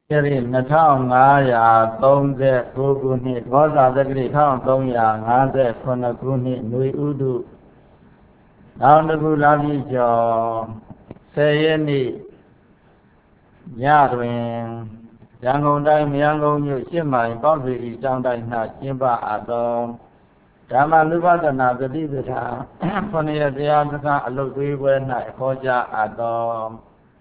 Kiri Natao Ngaya Tongze Guguni Goza Dagri Tao Tongya Ngaze Konaguni Nui Udu Naundagu Labi Jo Sayeni Yadwin Yangon Dai Myangon Yu Shimai Bobri Zhang Dai Na Shimba Adong Dhamma Lubadana Gadi Vita Konya Dhyataka Alukwi Wena Hoja Adong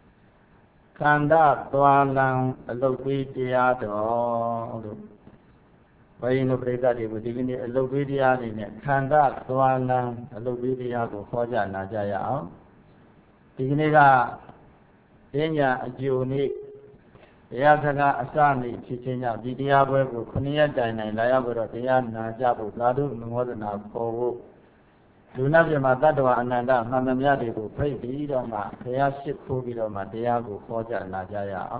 Kanda Tualang Alukwi Dhyado Bayinu Brigadi Budigini Alukwi Dhyadine Kanda Tualang Alukwi Dhyado Hoja Najaya Digniga Denya Juni Yataka Asani Chichinya Didiabu Kunia Dina Layabura Diana Jabu Ladu Modana Kovu Lunabi Matadwa Ananda Mamamyadi who pray the Idoma, Payaship Kubidoma, Diago, Hoja Najaya.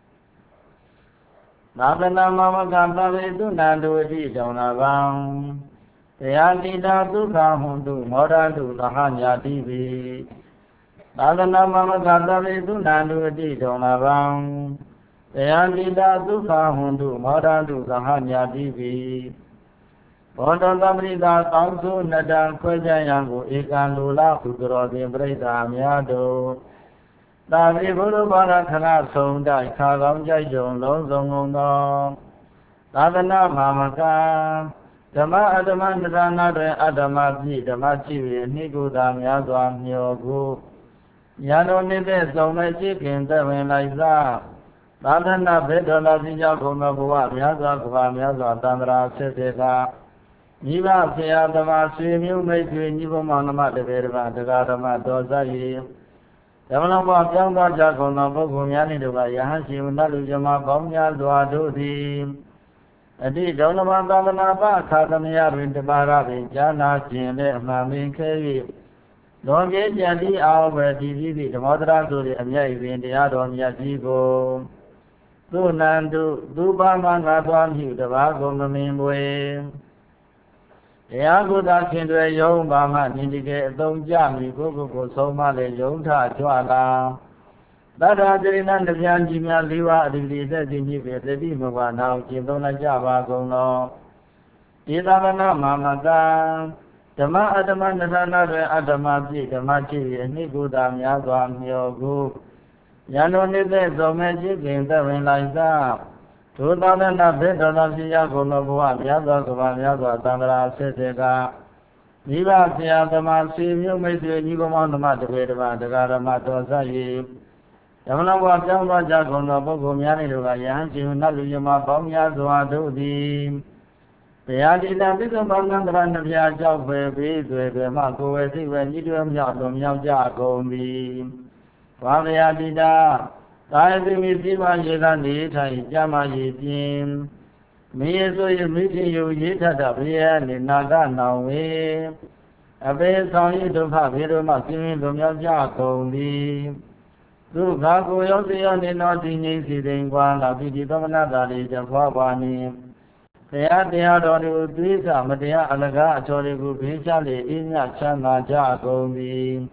Nabana Mama Gamba do Nando Didona Bang. Payadina Duka Hundu, Moda do Lahanya Divi. Nabana Mama Gamba do Nando Didona Bang. Payadina Duka Hundu, Moda do Lahanya Divi. Bondo Lamrida Tansu Nadan Kwajayangu Ikan Lula Kudro Dimbrita Miado Dami Guru Barakana Sonda Kagam Jajon Lozongo Ladana Mamaka Dama Adaman Ranare Adamazi Damachi Niguda Miazwa Myogu Yano Nibe Zomachi Kintamin Liza Ladana Bedola Vija Kumabua Miazwa Kuba Miazwa Dandra Seteka Niva Sayadama Swimu Maitu Nivamana de Verva, the Gadama Dozai. Yamanapa Jamba Jakona Bogumiani de Vayahansi, Nalujama Bomia Duadudi. Adi Donama Damanaba, Kadamia Rindabara, Jana, Jine, Mami Kavi. Don't get Yadi our TV, the Madra to the Amia in the Adon Yajigo. Do Nandu, Dubaman Radwan, you the Vago Namimwe. Yago da Kindre Yom Bama indicate Dom Jami Gogo Somale Yota Tuala. That Adrian the Yanjimia Liva released in the Dimova now, Jimona Java Gono. Idamana Mamada, the Ma Adaman Adamazi, the Machi, and Nigudam Yazam Yogu. Yano Nide Zomaji in the Liza. 2000 Bedona Yagonoa, Yazakova, Yaza, Dandra, Setega, Niva Siadama, Simu, Maitu, Nigomon, Mataveda, the Garamato Zai, Yamanawa, Jamba, Jagono, Bogumiani, Yansi, Naluyama, Bomia, Zoadudi, the Adina, Bigam, Randavia, Jabbe, the Marco, when you do Yadom Yajago, Fabiadida. I will meet you on Yelani, Jama Yidim. Me as you meeting you yet at the rear, Nada now way. A base on you to have it, Massimi, Jaco, me. Do Gago, Yosian, not in easy thing, one of the Dominada, the Fabani. They are the other Lisa, Madia, Alaga, Torigu, Pichali, in a Chana Jaco, me.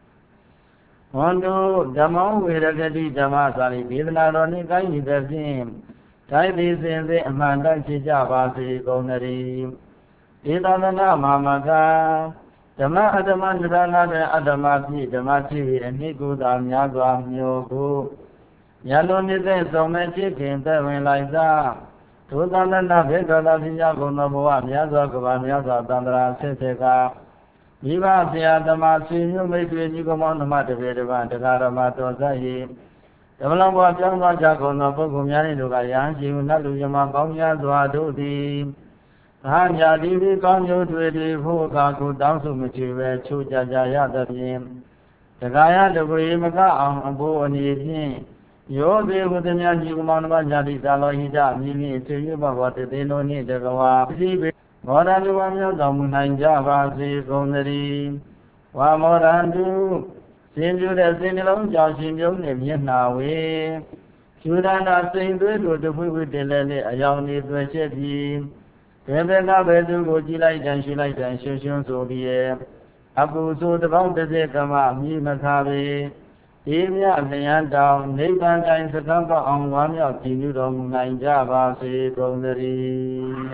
Hondo, Damo, Viragadi, Damasari, Vidnaroni, Kai, the same. Tai is in the Amanda Chijabasi, Gonari. Idana Mamaka, Dama Adaman Rana, Adamati, Damachi, and Niguda, Yaga, Yogu. Yaloni, the Somachi, came there when Liza. 2000 Vedala Yagonoa, Yaza, Yaza, Dandra, Seteka. Viva Siadama, Simu, Maitu, Nigomon, Mataveda, the Garamato Zai. The Malamba Jamba Jacono, Bogumiani, Lugayan, Naluyama, Bomia, Duadudi. Hanya, Divi, Conjo, Twitty, Fukaku, Dansu, Michive, Chuja, Yadavim. The Gaya, the Grimaka, on Bo and Yini. You be with the Nigomon, Jadi, Salohida, Mimi, to you, but what they don't need to go up. Morandu Domunanja Vasi Gondari Wamorandu Sinju the Sinilum Joshim Yanawe Shudana Saint to the food with the Lily, a young need to shed him. Pevena Bedu Goji like and she like and Shushan Soviet. Abu so the Bound the Zekama, Mimakabe. ဒီမြတ်လျံတောင်နိဗ္ဗာန်တိုင်းစကားပေါအောင်ဝါမြောက်ကြည်ညိုတော်မူနိုင်ကြပါစေကုန်သတည်း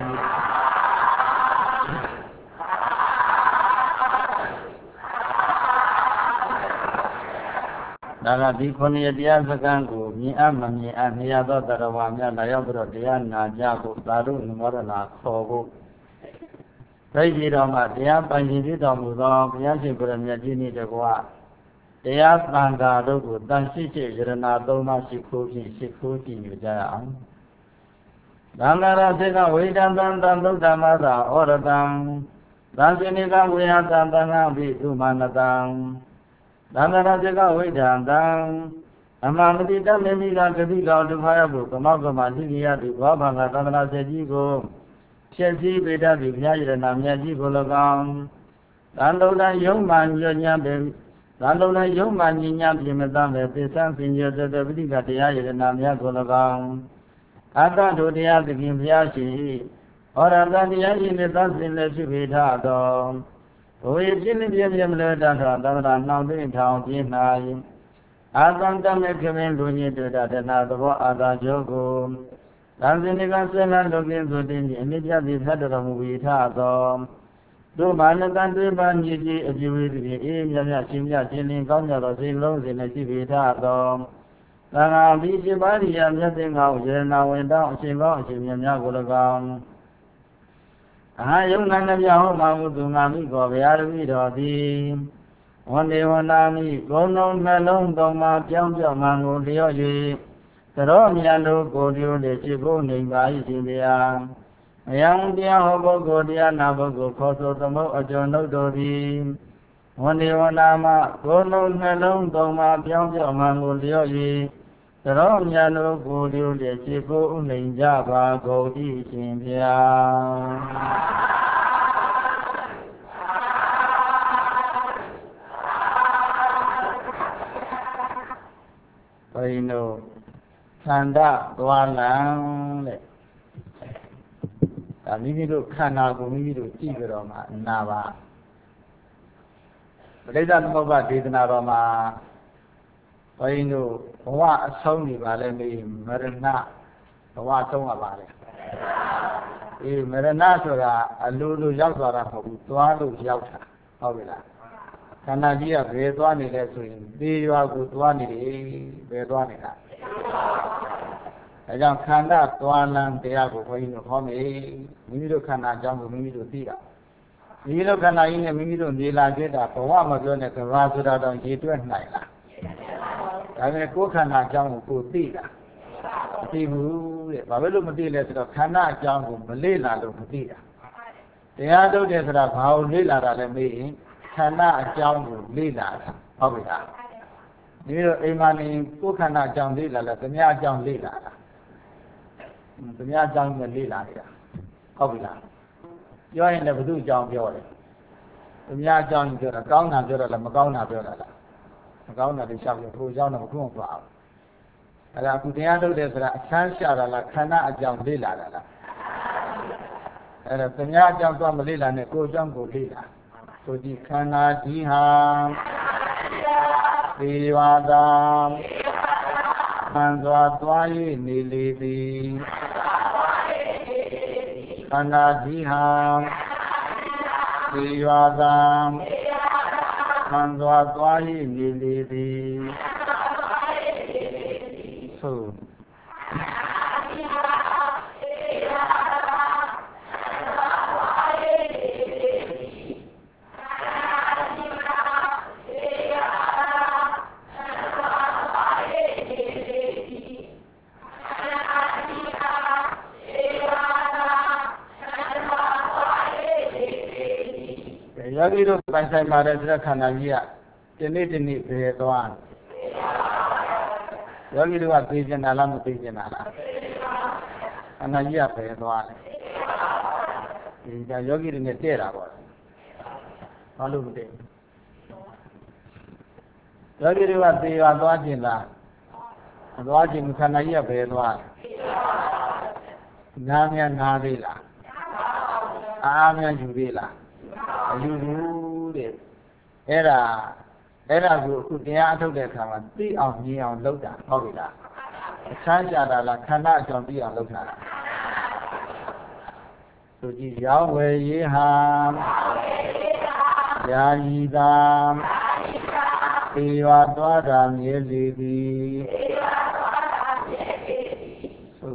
ဒါကဒီခုနှစ်တရားစကားကိုမြင်အပ်မမြင်အပ်နေရသောတရားဝါများလာရောက်ပြီးတော့တရားနာကြဖို့သာဓုနမောဒနာခေါ်ဖို့သိကြည်တော်မှာတရားပိုင်ရှင်ဖြစ်တော်မူသောဘုရားရှင်ကိုယ်တော်မြတ်ကြီးနှင့်တကွတရားသံဃာတို့ကိုတန်ရှိရှိယရဏသုံးပါးရှိခိုးဖြင့်ရှိခိုးကြည့်ကြရအောင်သံဃာရစေကဝိဒံတံသံသုဒ္ဓမသာဩရတံသံစိနိကဝေယတံသံဃာပိသုမာနတံသံဃာရစေကဝိဒံတံအမမတိတမေမိကဂတိကောဒုက္ခရဖို့ကမောက်ကမသိရသည်ဘောဘာငါသံဃာစေကြီးကိုဖြစ်စည်းပေတတ်သည်ဘုရားယရဏမြတ်ကြီးကို၎င်းသံသုဒ္ဓယုံမှန်ညဉ့်ပေသံလုံး၌ယုံမှညဉ့်ညပြင်မသားပဲသေသံပင်ရတပတိကတရားယရဏများကို၎င်းအတ္တတို့တရားသခင်ဘုရားရှိဟောရတတရားရှိနေသတ်စင်လည်းဖြစ်ပေထသောဘဝပြင်းပြင်းပြမလဲတတ်သောသံဃာနှောင်သိထောင်ပြင်း၌အာသံတမေခမင်းလူညစ်တွေ့တာတဏသဘောအာသာကျောကိုသံစင်ကဆွေလန်းလုပ်ခြင်းဆိုတင်အမြင့်ပြသည်ဖတ်တော်မူဝိထသောတို့မာနတန်တွေပါမြည်ကြီးအပြည့်ဝေသည်အေးမြတ်မြတ်ရှင်မြတ်ရှင်လင်းကောင်းကြသောစိတ်လုံးစဉ်နဲ့ရှိပေထသောသံဃာပိရှိပါရိယမြတ်သင်္ဃောယေရနာဝင်တောင်းအရှင်ကောင်းအရှင်မြတ်များကို၎င်းအာယုံနာနှပြဟောမှာဟုသူငါမိကောဗျာရမိတော်သည်ဝန္ဒေဝနာမိဂုံလုံးနှလုံးသုံးပါပြောင်းပြောင်းမှန်ကိုလျော့၍သရောမြတ်တို့ကိုယ်တို့လည်းရှိဖို့နေပါ၏ရှင်ဗျာအယံတရားဟောပုဂ္ဂိုလ်တရားနာပုဂ္ဂိုလ်ခေါ်ဆိုသမုတ်အကျော်နှုတ်တော်သည်ဝန္ဒီဝနာမကိုယ်လုံးနှလုံးသုံးပါပြောင်းပြောင်းမှန်ကိုလျော့၍သရောမြတ်တို့ကိုယ်တို့လည်းရှိဖို့နေကြပါကုန်၏ရှင်ဗျာဘိနုသန္တသွားလံတဲ့ဒါမိမိတို့ခန္ဓာကိုမိမိတို့ကြည့်ကြတော့မှနာပါပရိသတ်သမုပ္ပါဒေသနာတော်မှာဘိနုဘဝအဆုံးနေပါလဲမေးမရဏဘဝအဆုံးကပါလေအေးမရဏဆိုတာအလိုလိုရောက်သွားတာမဟုတ်ဘူးသွားလို့ရောက်တာဟုတ်ပြီလားခန္ဓာကြီးကဘယ်သွားနေလဲဆိုရင်သေရွာကိုသွားနေတယ်ဘယ်သွားနေတာဒါကြောင့်ခန္ဓာသွားလမ်းတရားကိုဘုန်းကြီးတို့ဟောမယ်မိမိတို့ခန္ဓာအကြောင်းကိုမိမိတို့သိတာမိမိတို့ခန္ဓာကြီးနဲ့မိမိတို့နေလာခဲ့တာဘဝမပြောနဲ့ကဘာဆိုတာတော့ရေတွက်နိုင်လားဒါပေမဲ့ကိုယ်ခန္ဓာအကြောင်းကိုကိုသိတာမသိဘူးတဲ့ဘာဖြစ်လို့မသိလဲဆိုတော့ခန္ဓာအကြောင်းကိုမလေ့လာလို့မသိတာတရားထုတ်တယ်ဆိုတာဘာကိုလေ့လာတာလဲမေးရင်ခန္ဓာအကြောင်းကိုလေ့လာတာဟုတ်ပြီလားဒီလိုအိမ်မှာနေကိုယ်ခန္ဓာအကြောင်းလေ့လာလားသမ ्या အကြောင်းလေ့လာတာသမ ्या အကြောင်းနဲ့လေ့လာနေတာဟုတ်ပြီလားပြောရင်လည်းဘု து အကြောင်းပြောတယ်သမ ्या အကြောင်းပြောတာကောင်းတာပြောတာလားမကောင်းတာပြောတာလားမကောင်းတာလေးရှောက်ပြောထိုအကြောင်းတော့မခုမပါဘူးအဲ့ဒါအခုတရားထုတ်တယ်ဆိုတာအချမ်းရှာတာလားခန္ဓာအကြောင်းလေ့လာတာလားအဲ့ဒါသမ ्या အကြောင်းတော့မလေ့လာနဲ့ကိုယ်အကြောင်းကိုလေ့လာဆိုကြည့်ခန္ဓာဒီဟာသေဝတာမှန်စွာသွား၍နေလေသည်ခန္ဓာဒီဟာသေဝတာမှန်စွာသွား၍နေလေသည်သို့ယောဂီတို့ပိုင်ဆိုင်ပါတယ်ဆိုတဲ့ခန္ဓာကြီးကဒီနေ့ဒီနေ့ဘယ်သွားယောဂီတို့ကသိကျင်တာလားမသိကျင်တာလားခန္ဓာကြီးကဘယ်သွားလဲဒီကယောဂီတွေနဲ့တဲ့တာပေါ့ဘာလို့မတဲ့ယောဂီတွေကသေရွာသွားကျင်လားမသွားကျင်ခန္ဓာကြီးကဘယ်သွားနားများနားသေးလားအားများယူသေးလားအယူဘူးတဲ့အဲ့ဒါအဲ့ဒါကိုတရားအထုတ်တဲ့အခါမှာသိအောင်မြင်အောင်လုပ်တာဟုတ်ပြီလားအခန်းရှာတာလားခန္ဓာအကြောင်းသိအောင်လုပ်တာလားဆိုကြည့်ရောင်းဝယ်ရေးဟာယာယီသာသေဝသွားတာမြဲလေသည်ဆို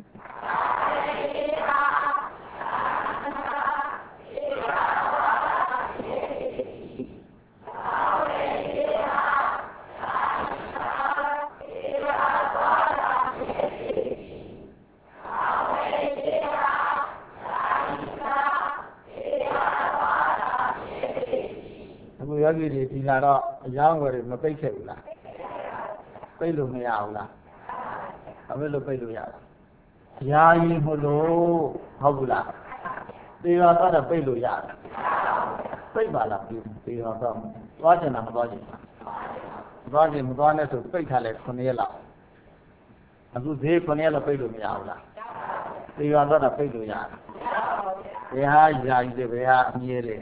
ယောဂီတွေဒီလာတော့အယောင်းဝယ်တွေမပိတ်ခဲ့ဘူးလားပိတ်လို့မရဘူးလားဘာဖြစ်လို့ပိတ်လို့ရလဲယာယီမလို့ဟုတ်ဘူးလားသေရောတော့ပိတ်လို့ရတယ်ပိတ်ပါလားသေရောတော့သွားချင်တာမသွားချင်ဘူးသွားချင်မသွားနဲ့ဆိုပိတ်ထားလိုက်9ရက်လောက်အခုဈေး9ရက်လောက်ပိတ်လို့မရဘူးလားသေရောတော့ပိတ်လို့ရတယ်ဘယ်ဟာယာယီတွေဘယ်ဟာအမြဲတွေ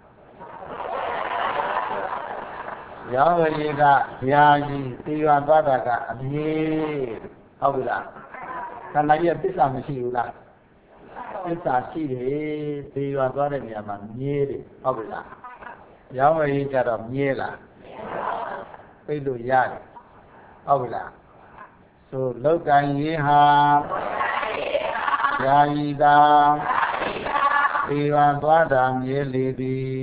ရောင်းဝယ်ရေးကယာယီသေရွာသွားတာကအမြဲဟုတ်ပြီလားခန္ဓာကြီးကသစ္စာမရှိဘူးလားသစ္စာရှိတယ်သေရွာသွားတဲ့နေရာမှာမြဲတယ်ဟုတ်ပြီလားရောင်းဝယ်ရေးကြတော့မြဲလားပြိတ်လို့ရတယ်ဟုတ်ပြီလားဆိုလောက်ကံရေးဟာယာယီသာသေရွာသွားတာမြဲလေသည်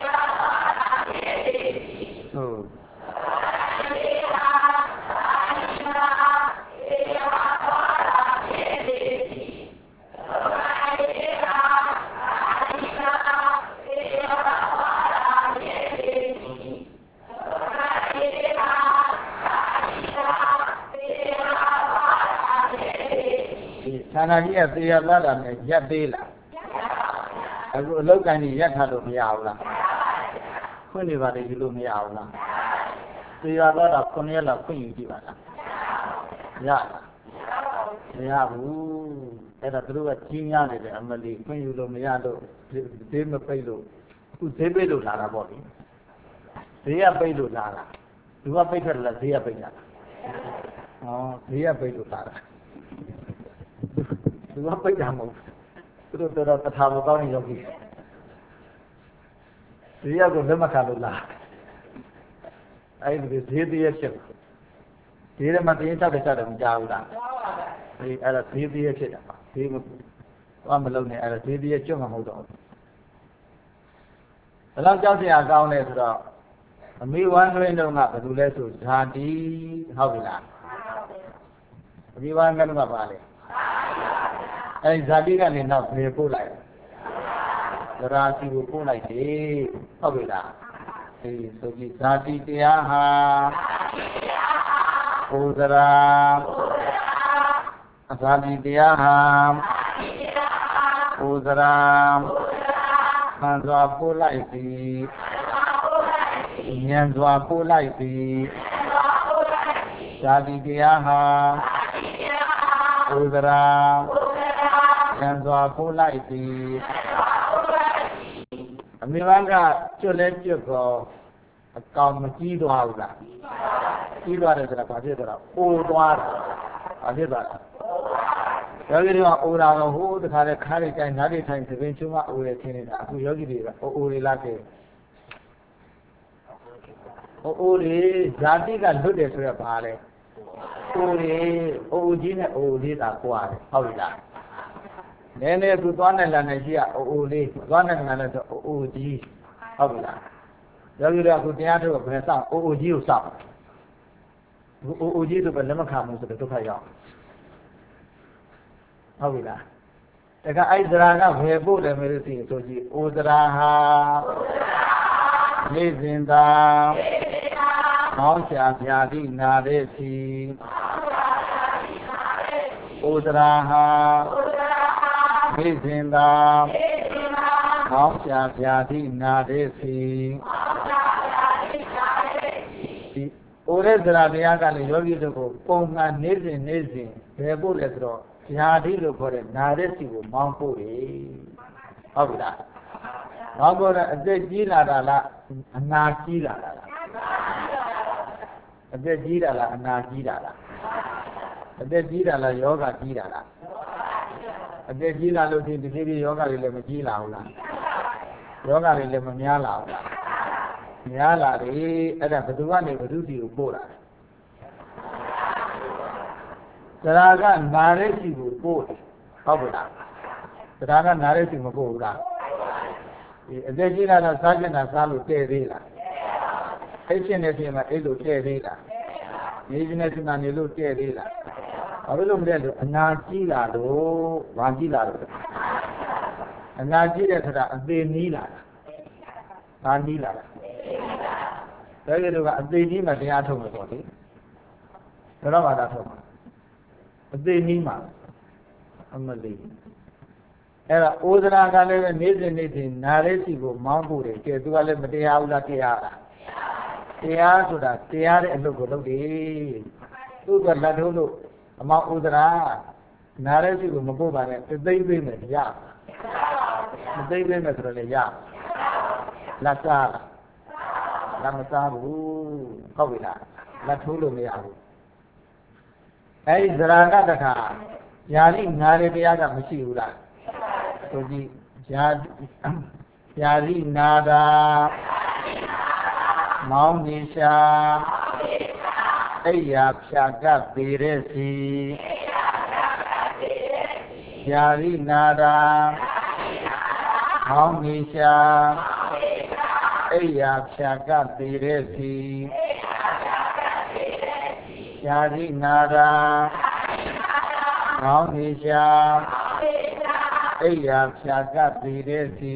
ဆိုခန္ဓာကြီးကသေရလာတာနဲ့ရက်သေးလားအခုအလောက်ကံကြီးရက်ထားလို့မရဘူးလားခွင့်နေပါလေဒီလိုမရဘူးလားသေရလာတာ9ရက်လောက်ခွင့်ယူကြည့်ပါလားရလားမရဘူးအဲ့ဒါသူတို့ကကြီးများနေတယ်အမလီခွင့်ယူလို့မရလို့ဈေးမပိတ်လို့အခုဈေးပိတ်လို့လာတာပေါ့လေဈေးကပိတ်လို့လာတာသူကပိတ်ခဲ့တယ်ဈေးကပိတ်တာဟောဈေးကပိတ်လို့လာတာသူကပိတ်တာမဟုတ်သူတို့တော်တထာမကောင်းနေရောက်ပြီဈေးကိုလက်မခံလို့လားအဲ့ဒီဈေးတည်းဖြစ်ဈေးထဲမှာတင်းချောက်တဲ့ချတယ်မကြောက်ဘူးလားအဲ့ဒါဈေးတည်းဖြစ်တာပါဈေးမလုံးနဲ့အဲ့ဒါဈေးတည်းကျွတ်မှာမဟုတ်တော့ဘူးဘယ်လောက်ကြောက်စရာကောင်းလဲဆိုတော့အမေဝမ်းတွင်းတုန်းကဘယ်လိုလဲဆိုဇာတိဟုတ်ပြီလားအမေဝမ်းကလည်းပါလေအဲ့ဇာတိကနေတော့ဘယ်ပို့လိုက်သရာစီကိုပို့လိုက်တယ်ဟုတ်ပြီလားဒီဆိုပြီးဇာတိတရားဟာဘုဒ္ဓရာဇာတိတရားဟာဘုဒ္ဓရာမှန်စွာပို့လိုက်သည်ဉာဏ်စွာပို့လိုက်သည်ဇာတိတရားဟာဘုဒ္ဓရာဉာဏ်စွာပို့လိုက်သည်အမေဘန်းကကျွတ်လဲကျွတ်တော့အကောင်မကြီးသွားဘူးလားကြီးသွားတယ်ဆိုတာဘာဖြစ်သွားတာအိုသွားတာဘာဖြစ်သွားတာယောဂီတွေကအိုတာတော့ဟိုးတခါလဲခါးလေးတိုင်းနားလေးထိုင်သပင်ချုံမအိုရခင်းနေတာအခုယောဂီတွေကအိုလေးလားကဲအိုလေးဇာတိကလွတ်တယ်ဆိုရပါလဲအိုလေးအိုကြီးနဲ့အိုလေးသာကွာတယ်ဟုတ်ပြီလားနည်းနည်းသူသွားနေလာနေရှိရအိုလေးသွားနေလာနေဆိုအိုကြီးဟုတ်ပြီလားယောဂီတွေကအခုတရားထုတ်ဘယ်စောင့်အိုကြီးကိုစောင့်အိုကြီးဆိုပဲလက်မခံဘူးဆိုတော့ဒုက္ခရောက်ဟုတ်ပြီလားတခါအဲ့ဒရာကဘယ်ပို့တယ်မလို့သိဆိုကြည့်အိုဒရာဟာနေစဉ်သာမောင်းချာပြာတိနာတဲ့စီအိုဒရာဟာနေစဉ်သာမောင်းချာပြာတိနာတဲ့စီအိုရဲဒရာတရားကလည်းယောဂီတို့ကိုပုံမှန်နေစဉ်ဘယ်ပို့လဲဆိုတော့ဇာတိလို့ခေါ်တဲ့နာတဲ့စီကိုမောင်းပို့တယ်ဟုတ်ပြီလားမောင်းပို့တဲ့အသက်ကြီးလာတာလားအနာကြီးလာတာလားအသက်ကြီးတာလားအနာကြီးတာလားအသက်ကြီးတာလားယောဂကြီးတာလားအသက်ကြီးလာလို့ဒီတဖြည်းဖြည်းယောဂတွေလည်းမကြီးလာဘူးလားယောဂတွေလည်းမများလာဘူးလားများလာတယ်အဲ့ဒါဘယ်သူကနေဘယ်သူစီကိုပို့လာသရကနာရဲစီကိုပို့တယ်ဟုတ်ပါလားသရကနာရဲစီမပို့ဘူးလားဒီအသက်ကြီးလာတော့စားကျင်တာစားလို့တဲ့သေးလားအိတ်ရှင်နေပြင်မှာအဲ့လိုတဲ့သေးလားနေရှင်နေပြင်မှာနေလို့တဲ့သေးလားဘာလို့မလဲလို့အနာကြီးလာလို့ဘာကြီးလာလို့အနာကြီးတဲ့ခါအသေးနီးလာတာဘာနီးလာတာဒါကြတော့အသေးကြီးမှတရားထုတ်မယ်ပေါ့လေဘယ်တော့မှသာထုတ်မှာအသေးနီးမှအမလေးအဲ့ဒါဩဇရာကလည်းပဲနေ့စဉ်နေ့စဉ်နာရဲစီကိုမောင်းဖို့တယ်ကဲသူကလည်းမတရားဘူးလားတရားလားတရားဆိုတာတရားတဲ့အလုပ်ကိုလုပ်တယ်သူကလက်ထိုးလို့အမောင်ဥဒရာနာရဲစီကိုမပို့ပါနဲ့သိသိပေးမယ်ရမသိပေးမယ်ဆိုတော့လည်းရလက်စားလက်မစားဘူးဟုတ်ပြီလားလက်ထိုးလို့မရဘူးအဲဒီဇရာကတခါယာလိငါးရတရားကမရှိဘူးလားဆိုကြည့်ယာလိနာတာမောင်းနေရှာအိယာဖြာကသေးတဲ့စီယာရိနာရာမောင်းနေရှာအိယာဖြာကသေးတဲ့စီယာရိနာရာမောင်းနေရှာအိယာဖြာကသေးတဲ့စီ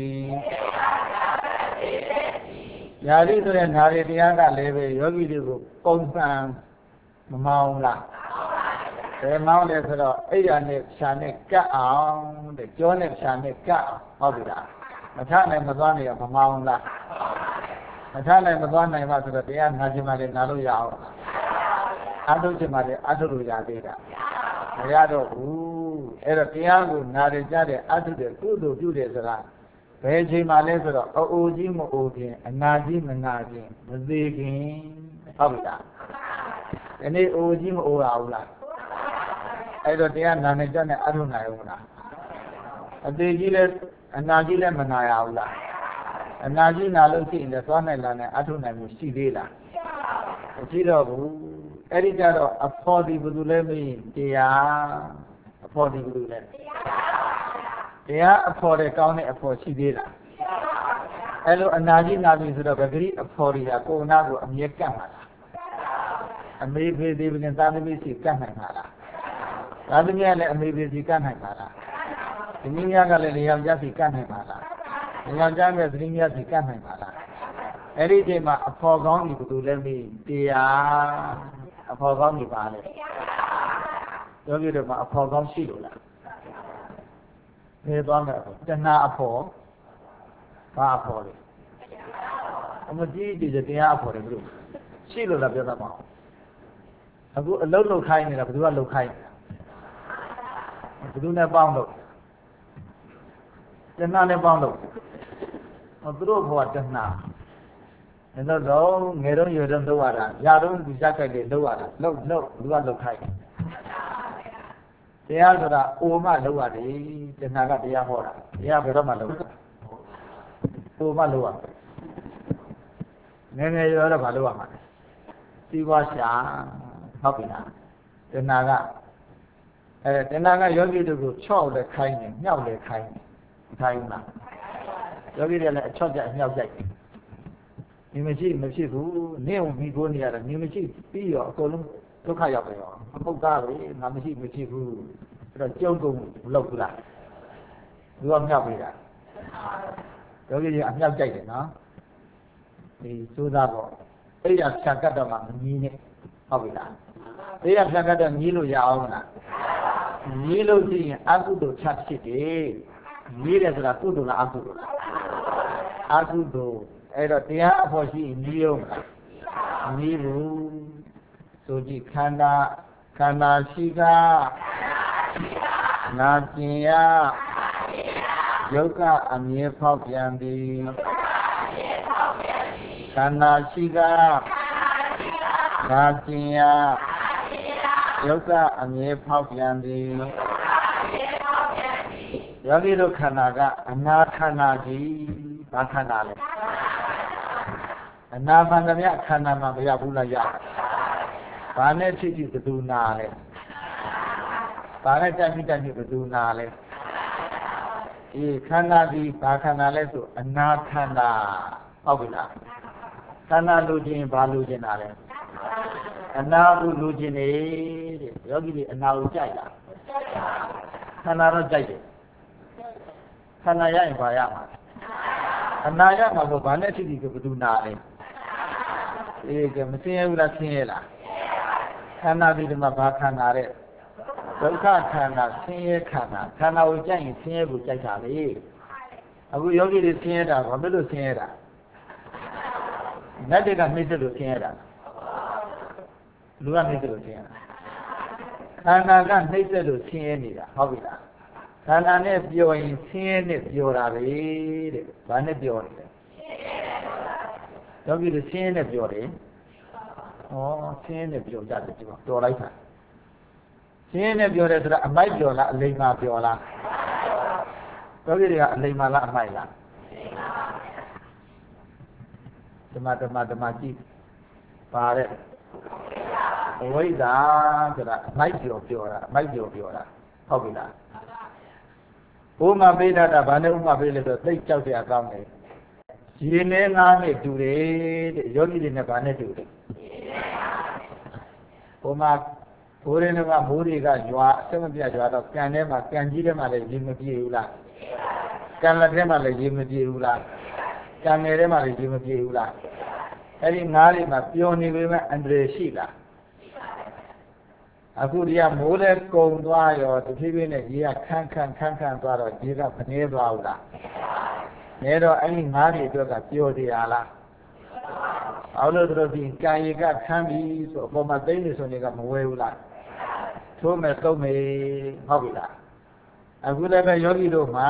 ယာရိဆိုတဲ့နာရီတရားကလည်းပဲယောဂီတွေကိုပုံစံမမောင်းလားဘယ်မောင်းလဲဆိုတော့အိယာနဲ့ဖြာနဲ့ကတ်အောင်တဲ့ကြောနဲ့ဖြာနဲ့ကတ်အောင်ဟုတ်ပြီလားမထနိုင်မသွားနိုင်ရမမောင်းလားမထနိုင်မသွားနိုင်ပါဆိုတော့တရားနာခြင်းမှလည်းနာလို့ရအောင်အာထုခြင်းမှလည်းအာထုလို့ရသေးတာမရတော့ဘူးအဲ့တော့တရားကိုနာရကြတဲ့အာထုတဲ့ကုသိုလ်ပြုတဲ့စကားဘယ်ချိန်မှလဲဆိုတော့အိုကြီးမအိုခင်အနာကြီးမနာခင်မသေးခင်ဟုတ်ပြီလားဒီနေ့အိုကြီးမအိုရဘူးလားအဲ့တော့တရားနာနေကြနဲ့အထုနိုင်ဘူးလားအသေးကြီးလဲအနာကြီးလဲမနာရဘူးလားအနာကြီးနာလို့ရှိရင်လည်းသွားနိုင်လာနဲ့အထုနိုင်မှုရှိသေးလားမရှိတော့ဘူးအဲ့ဒီကြတော့အဖို့ဒီဘယ်သူလဲမင်းတရားအဖို့ဒီဘယ်သူလဲတရားအဖို့တဲ့ကောင်းတဲ့အဖို့ရှိသေးလားအဲ့လိုအနာကြီးနာပြီဆိုတော့ဗဂရိအဖို့တွေကကိုယ်နာကိုအမြဲကတ်မှာလားအမေဖေသေးပြင်သာသမီစီကတ်နိုင်မှာလားသာသမီကလည်းအမေဖေစီကတ်နိုင်မှာလားဒီနည်းများကလည်းလေယောက်ျားစီကတ်နိုင်မှာလားလေယောက်ျားနဲ့သတိများစီကတ်နိုင်မှာလားအဲ့ဒီအချိန်မှာအဖို့ကောင်းကြီးဘယ်သူလဲမင်းတရားအဖို့ကောင်းကြီးပါလေယောဂီတို့မှာအဖို့ကောင်းရှိလို့လားဘယ်သွားမယ်တဏှာအဖို့ဘာအဖို့လဲအမကြီးဒီတရားအဖို့တယ်ဘယ်လိုရှိလို့လားပြောတတ်ပါအောင်အခုအလုံးလုံးခိုင်းနေတာဘယ်သူကလုံးခိုင်းနေတာဘယ်သူနဲ့ပေါင်းလို့တဏှာနဲ့ပေါင်းလို့သူတို့ဘဝတဏှာအဲ့တော့ငယ်တော့ရွယ်တော့လုပ်ရတာຢာတော့သူစက်ကြိုက်တယ်လုပ်ရတာလုပ်ဘယ်သူကလုံးခိုင်းတရားဆိုတာအိုမလုပ်ရတယ်တဏှာကတရားဟောတာတရားဘယ်တော့မှလုပ်တာအိုမလုပ်ရငယ်ငယ်ရွယ်တော့ဘာလုပ်ရမှာလဲစီးပွားရှာဟုတ်ပြီလားတဏှာကတဏှာကယောဂီတို့ကိုချော့လဲခိုင်းတယ်မြောက်လဲခိုင်းတယ်မခိုင်းဘူးလားယောဂီတွေလည်းအချော့ကြအမြောက်ကြိုက်တယ်ဒီမရှိမဖြစ်ဘူးနင့်ကိုမိကိုနေရတာနင်မရှိပြီးရောအကုန်လုံးဒုက္ခရောက်တယ်ရောအပုတ်သားပဲငါမရှိမဖြစ်ဘူးအဲ့တော့ကြုံကုန်မလုပ်ဘူးလားသူကမြောက်ပေးတာယောဂီတွေအမြောက်ကြိုက်တယ်နော်ဒီစိုးသားပေါ့အဲ့ရဖြတ်ကတ်တော့မှမကြီးနဲ့ဟုတ်ပြီလားအဲ့ရဖြတ်ကတ်တော့ကြီးလို့ရအောင်လားကြီးလို့ရှိရင်အကုသိုလ်ချက်ဖြစ်တယ်ကြီးတယ်ဆိုတာကုသိုလ်လားအကုသိုလ်လားအကုသိုလ်အဲ့တော့တရားအဖို့ရှိရင်ကြီးအောင်လားကြီးဘူးဆိုကြည့်ခန္ဓာရှိကနာကျင်ရယုတ်ကအမြဲဖောက်ပြန်သည်ခန္ဓာရှိကငါကျင်ရယုတ်ကအမြဲဖောက်ပြန်သည်ယောဂီတို့ခန္ဓာကအနာခန္ဓာကြီးဘာခန္ဓာလဲအနာဖန်သမျှခန္ဓာမှာမရဘူးလားရဘာနဲ့ဖြစ်ဖြစ်ဘယ်သူနာလဲဘာနဲ့တက်ပြီးတက်ပြီးဘယ်သူနာလဲဒီခန္ဓာဒီဘာခန္ဓာလဲဆိုအနာခန္ဓာဟုတ်ပြီလားခန္ဓာလူချင်းဘာလူချင်းတာလဲအနာကိုလူချင်းနေတဲ့ယောဂီတွေအနာကိုကြိုက်တာခန္ဓာတော့ကြိုက်တယ်ခန္ဓာရရင်ဘာရမှာအနာရမှာဆိုဘာနဲ့ဖြစ်ပြီးဘယ်သူနာလဲကဲမသိရဘူးလားသိရလားခန္ဓာဒီမှာဘာခန္ဓာတဲ့ဒုက္ခခန္ဓာဆင်းရဲခန္ဓာခန္ဓာကိုကြိုက်ရင်ဆင်းရဲကိုကြိုက်တာလေအခုယောဂီတွေဆင်းရဲတာဘာဖြစ်လို့ဆင်းရဲတာနတ်တွေကနှိမ့်သက်လို့ဆင်းရဲတာလူကနှိမ့်သက်လို့ဆင်းရဲတာခန္ဓာကနှိမ့်သက်လို့ဆင်းရဲနေတာဟုတ်ပြီလားခန္ဓာနဲ့ပြောရင်ဆင်းရဲနဲ့ပြောတာပဲတဲ့ဘာနဲ့ပြောနေလဲယောဂီတွေဆင်းရဲနဲ့ပြောတယ်ဩဆင်းရဲနဲ့ပြောကြတယ်ဒီမှာတော်လိုက်တာဆင်းရဲနဲ့ပြောတယ်ဆိုတာအမိုက်ပြောလားအလိမ္မာပြောလားယောဂီတွေကအလိမ္မာလားအမိုက်လားဓမ္မကြည့်ပါတဲ့အဝိဇ္ဇာဆိုတာအမိုက်ပြောတာအမိုက်ပြောတာဟုတ်ပြီလားဥမာပေးတာဘာနဲ့ဥမာပေးလဲဆိုသိကြောက်เสียကောင်းတယ်ရေနဲ့ငါးနဲ့တူတယ်တဲ့ယောဂီတွေနဲ့ဘာနဲ့တူတယ်ဥမာဘိုးရင်းကမိုးတွေကရွာအစမပြတ်ရွာတော့ကန်ထဲမှာကန်ကြီးထဲမှာလည်းရေမပြေဘူးလားကန်လက်ထဲမှာလည်းရေမပြေဘူးလားကန်ငယ်ထဲမှာလည်းရေမပြေဘူးလားအဲ့ဒီငါးတွေမှာပျော်နေပေမဲ့အန္တရာယ်ရှိလားအခုဒီကမိုးလည်းကုံသွားရောတဖြည်းဖြည်းနဲ့ရေကခန်းသွားတော့ရေကမနေသွားဘူးလားနေတော့အဲ့ဒီငါးတွေအတွက်ကပျော်တရားလားအောက်လို့တို့ဒီကာယကခန်းပြီဆိုအပေါ်မှာသိနေဆိုနေကမဝဲဘူးလားထိုးမဲ့သုံးမယ်ဟုတ်ပြီလားအခုလည်းပဲယောဂီတို့မှာ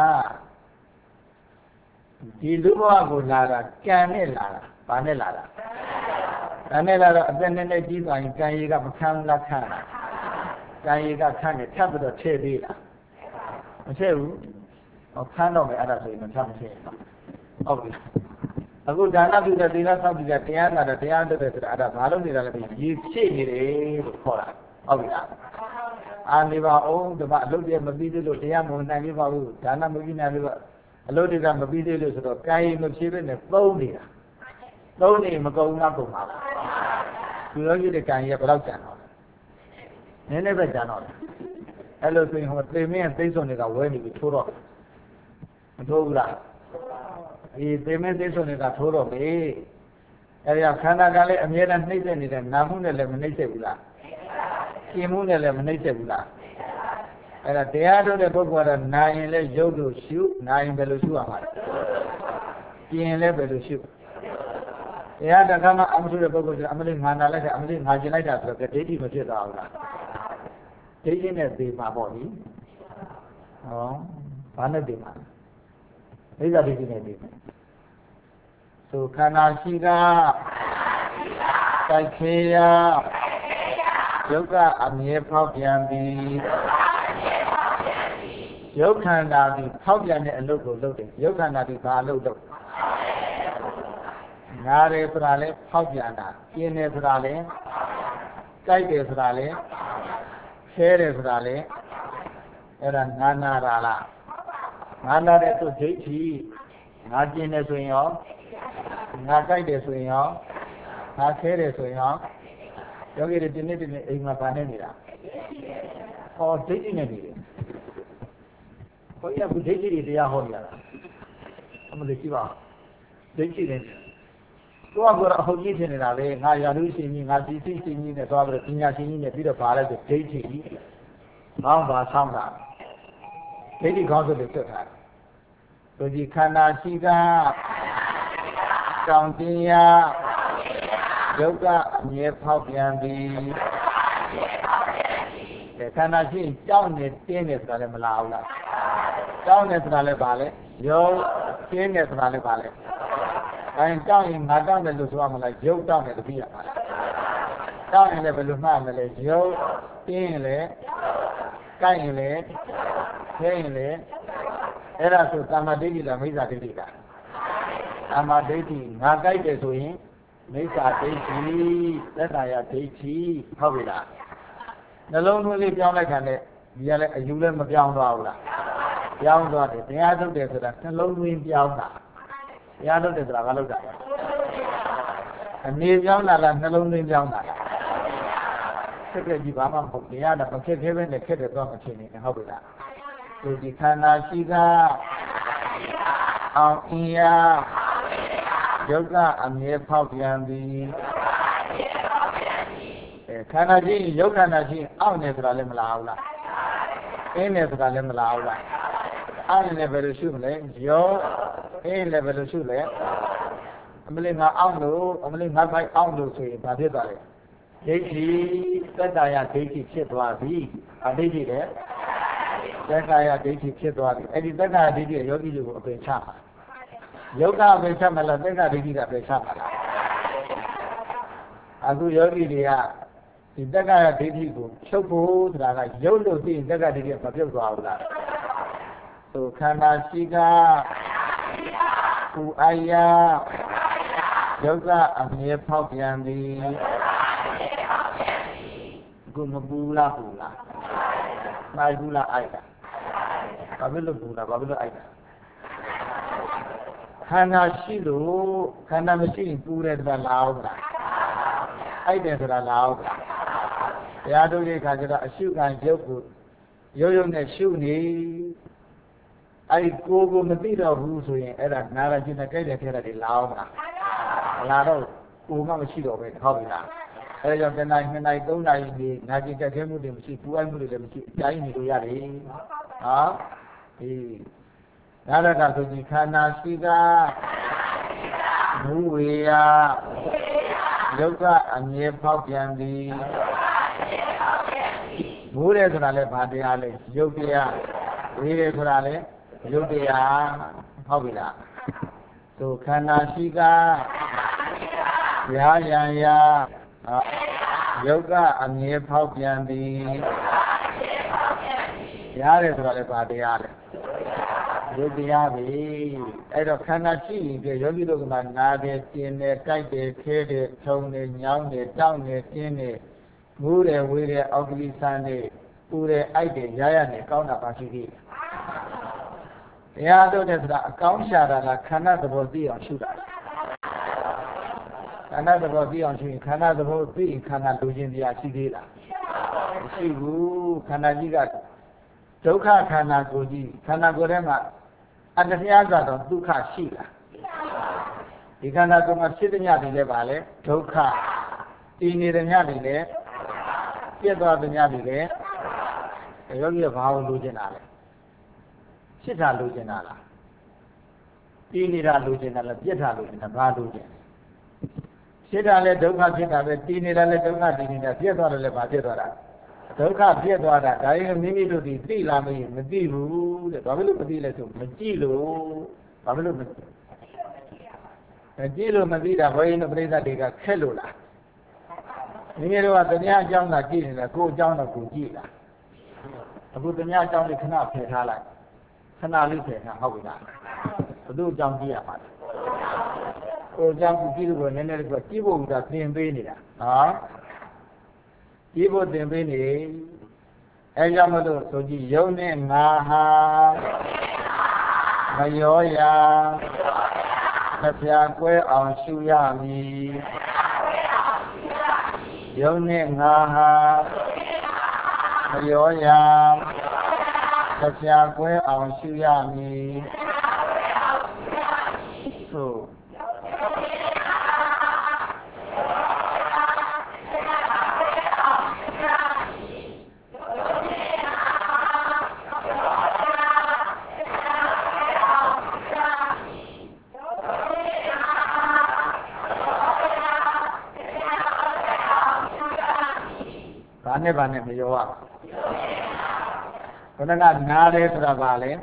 ဒီလူဘဝကိုလာတာကံနဲ့လာတာဘာနဲ့လာတာကံနဲ့လာတော့အသက်နဲ့ကြီးသွားရင်ကံရည်ကမခံလားခံလားကံရည်ကခံနေထပ်ပြီးတော့ထည့်သေးလားမထည့်ဘူးဟောခံတော့မယ်အဲ့ဒါဆိုရင်မထပ်မထည့်ဟုတ်ပြီအခုဒါနပြုတဲ့သီလဆောက်တည်တဲ့တရားနာတဲ့တရားလုပ်တဲ့ဆိုတာအဲ့ဒါဘာလို့နေတာလဲပြီးရည်ဖြည့်နေတယ်လို့ခေါ်တာဟုတ်ပြီလားအာနေပါအောင်ဒီမှာအလုပ်တွေမပြီးသေးလို့တရားမဝင်နိုင်ပြီပါဘူးဒါနမပြီးနိုင်ပြီပါအလုပ်တွေကမပြီးသေးလို့ဆိုတော့ကာယမဖြည့်ဘဲနဲ့သုံးနေတာသုံးနေမကုန်လားကုန်ပါလားသူယောဂီတဲ့ကာယကဘယ်တော့ကျန်တော့လဲနည်းနည်းပဲကျန်တော့တယ်အဲ့လိုဆိုရင်ဟိုသေမင်းသိဆုံးတွေကဝဲနေပြီထိုးတော့မထိုးဘူးလားဒီသေမင်းသိဆုံးတွေကထိုးတော့ပြီအဲ့ဒီခန္ဓာကလည်းအမြဲတမ်းနှိမ့်ဆက်နေတဲ့နာမှုနဲ့လည်းမနှိမ့်ဆက်ဘူးလားကျင်မှုနဲ့လည်းမနှိမ့်ဆက်ဘူးလားအဲ့ဒါတရားထုတ်တဲ့ပုဂ္ဂိုလ်ကတော့နာရင်လည်းရုပ်လို့ရှုနာရင်ဘယ်လိုရှုရမှာလဲကျင်လည်းဘယ်လိုရှုတရားတခါမှအမှန်တဲ့ပုဂ္ဂိုလ်ကအမလေးငါနာလိုက်တာအမလေးငါကျင်လိုက်တာဆိုတော့ဒိဋ္ဌိမဖြစ်သွားဘူးလားဒိဋ္ဌိနဲ့သိမှာပေါ့လေဟောဘာနဲ့သိမှာလဲဒိဋ္ဌိနဲ့သိမှာဆိုခန္ဓာရှိကတိုက်ခေယယုတ်ကအမြဲဖောက်ပြန်ပြီးယုတ်ခန္ဓာဒီဖောက်ပြန်တဲ့အလုပ်ကိုလုပ်တယ်ယုတ်ခန္ဓာဒီဘာအလုပ်လုပ်ငါရဲဆိုတာလဲဖောက်ပြန်တာကျင်းတယ်ဆိုတာလဲကြိုက်တယ်ဆိုတာလဲဆဲတယ်ဆိုတာလဲအဲ့ဒါငါနာတာလားငါနာတဲ့သူဒိဋ္ဌိငါကျင်းတယ်ဆိုရင်ရောငါကြိုက်တယ်ဆိုရင်ရောငါဆဲတယ်ဆိုရင်ရောယောဂီတွေဒီနေ့အိမ်မှာဗာနေနေတာဟောဒိဋ္ဌိနဲ့နေတယ်ဘုရားကဒိဋ္ဌိတွေတရားဟောနေရတာအမှန်တည်းကြည့်ပါဒိဋ္ဌိနဲ့တော့ကတော့အဟုတ်ကြီးဖြစ်နေတာလေငါရာလူရှင်ကြီးငါစီစီရှင်ကြီးနဲ့သွားပြီးပညာရှင်ကြီးနဲ့ပြီးတော့ဗာလဲဆိုဒိဋ္ဌိကြီးကောင်းပါဆောင်းတာဒိဋ္ဌိကောင်းဆိုလို့တက်တာသူဒီခန္ဓာရှိကတောင်တင်ရယုတ်ကအမြဲဖောက်ပြန်ပြီးခန္ဓာရှိကြောက်နေတင်းနေဆိုတာလည်းမလာဘူးလားကြောက်နေဆိုတာလည်းပါလေယုတ်တင်းနေဆိုတာလည်းပါလေအဲကြောက်ရင်ငါတောက်တယ်လို့ဆိုရမလားယုတ်တောက်တယ်တပည့်ရပါလားတောင်းရင်လည်းဘယ်လိုမှမလဲရုပ်ပြင်းရင်လည်းကိုက်ရင်လည်းခဲရင်လည်းအဲ့ဒါဆိုသမ္မာဒိဋ္ဌိလားမိစ္ဆာဒိဋ္ဌိလားသမ္မာဒိဋ္ဌိငါကိုက်တယ်ဆိုရင်မိစ္ဆာဒိဋ္ဌိသက်သာယဒိဋ္ဌိဟုတ်ပြီလားနှလုံးသွင်းလေးပြောင်းလိုက်ခံနဲ့ဒီကလည်းအယူလည်းမပြောင်းသွားဘူးလားပြောင်းသွားတယ်တရားထုတ်တယ်ဆိုတာနှလုံးသွင်းပြောင်းတာတရားထုတ်တယ်ဆိုတာဘာလို့တာအနေပြောင်းလာလားနှလုံးသွင်းပြောင်းတာခက်တဲ့ကြီးဘာမှမဟုတ်တရားတော့မခက်ခဲပဲနဲ့ခက်တယ်တော့မဖြစ်နေဟုတ်ပြီလားဒီဒီခန္ဓာရှိကအောင်အင်းရယုတ်ကအမြဲဖောက်ပြန်သည်ခန္ဓာရှိယုတ်ခန္ဓာရှိအောင့်နေဆိုတာလည်းမလားဘူးလားအင်းနေဆိုတာလည်းမလားဘူးလားအောင့်နေဘယ်လိုရှုမလဲယုတ်အင်းလည်းဘယ်လိုရှုလဲအမလေးငါအောင့်လို့အမလေးငါပိုက်အောင့်လို့ဆိုရင်ဘာဖြစ်သွားလဲဒိဋ္ဌိသက်တာယဒိဋ္ဌိဖြစ်သွားပြီအဒိဋ္ဌိလည်းသက်တာယဒိဋ္ဌိဖြစ်သွားပြီအဲ့ဒီသက်တာယဒိဋ္ဌိယောဂီတွေကိုအပယ်ချပါယုတ်ကအပယ်ချမလားသက်တာဒိဋ္ဌိကအပယ်ချပါလားအခုယောဂီတွေကဒီတက္ကရာဒိဋ္ဌိကိုချုပ်ဖို့ဆိုတာကရုပ်လို့သိရင်တက္ကရာဒိဋ္ဌိကမပြုတ်သွားဘူးလားသို့ခန္ဓာရှိကဥအာယယုတ်ကအမြဲဖောက်ပြန်သည်ကိုမပူလားပူလားနိုင်ဘူးလားအိုက်တာဘာဖြစ်လို့ပူလားဘာဖြစ်လို့အိုက်တာခန္ဓာရှိလို့ခန္ဓာမရှိရင်ပူတယ်ဆိုတာလားဟုတ်လားအိုက်တယ်ဆိုတာလားဟုတ်လားတရားထုတ်တဲ့အခါကျတော့အရှုခံရုပ်ကိုရုပ်နဲ့ရှုနေအဲ့ဒီကိုမသိတော့ဘူးဆိုရင်အဲ့ဒါနာရကျင်တဲ့ကြိုက်တဲ့ခဲတဲ့လာအောင်လားမလာတော့ကိုမှမရှိတော့ပဲဟုတ်ပြီလားအဲ့ဒါကြောင့်တနိုင်2နိုင်3နိုင်ဒီနာကျင်ကြက်ခဲမှုတွေမရှိပူအိုက်မှုတွေလည်းမရှိအကြိုင်းနေလို့ရတယ်ဟာဒီနာရကဆိုရင်ခန္ဓာရှိကမူဝေယယုတ်ကအမြဲဖောက်ပြန်သည်ဘိုးတယ်ဆိုတာလည်းဗာတရားလေယုတ်တရားဝေးတယ်ဆိုတာလည်းယုတ်တရားဟုတ်ပြီလားသို့ခန္ဓာရှိကရာယံယယုတ်ကအမြဲဖောက်ပြန်သည်ရတယ်ဆိုတာလည်းဗာတရားလေယုတ်တရားပဲအဲ့တော့ခန္ဓာရှိရင်ကြယောဂီတို့ကနာတယ်ကျင်တယ်ကြိုက်တယ်ခဲတယ်ထုံတယ်ညောင်းတယ်တောင်းတယ်တင်းတယ်မူးတယ်ဝေးတယ်အောက်ကလေးဆန်းတယ်ပူတယ်အိုက်တယ်ရရနေကောင်းတာပါရှိသေးတယ်တရားထုတ်တဲ့ဆိုတာအကောင်းရှာတာကခန္ဓာသဘောသိအောင်ရှုတာခန္ဓာသဘောသိအောင်ရှုရင်ခန္ဓာသဘောသိရင်ခန္ဓာလူချင်းတရားရှိသေးလားမရှိဘူးခန္ဓာကြီးကဒုက္ခခန္ဓာကိုယ်ကြီးခန္ဓာကိုယ်ထဲမှာအတ္တရားကတော့ဒုက္ခရှိလားဒီခန္ဓာကိုယ်မှာဖြစ်တဲ့ညတွေလည်းပါလေဒုက္ခတည်နေတဲ့ညတွေလည်းပြတ်သွားတဲ့ညတွေလည်းယောဂီကဘာလို့လိုချင်တာလဲဖြစ်တာလိုချင်တာလားတည်နေတာလိုချင်တာလားပြတ်တာလိုချင်တာဘာလိုချင်ဖြစ်တာလည်းဒုက္ခဖြစ်တာပဲတည်နေတာလည်းဒုက္ခတည်နေတာပြတ်သွားတယ်လည်းဘာပြတ်သွားတာဒုက္ခပြတ်သွားတာဒါရင်မိမိတို့ဒီသိလားမသိဘူးတဲ့ဘာဖြစ်လို့မသိလဲဆိုမကြည့်လို့ဘာဖြစ်လို့မကြည့်လို့မသိတာဘုန်းကြီးတို့ပြိဿတွေကခက်လို့လားမိမိတို့ကတရားအကြောင်းသာကြည့်နေတယ်ကိုယ်အကြောင်းတော့ကိုကြည့်လားအခုတရားအကြောင်းလေးခဏဖယ်ထားလိုက်ခဏလေးဖယ်ထားဟုတ်ပြီလားဘုသူ့အကြောင်းကြည့်ရပါလားကိုယ်အကြောင်းကိုကြည့်လို့နည်းနည်းလေးကကြည့်ဖို့ကသင်ပေးနေတာနော်ကြည့်ဖို့သင်ပေးနေအဲကြောင့်မလို့ဆိုကြည့်ယုံနဲ့ငါဟာမရောရာမပြာကွဲအောင်ရှုရမည်ယုံနဲ့ငါဟာမရောရာမပြာကွဲအောင်ရှုရမည်သို့ဘာနဲ့မရောရဘုရားကနားတယ်ဆိုတာပါလေ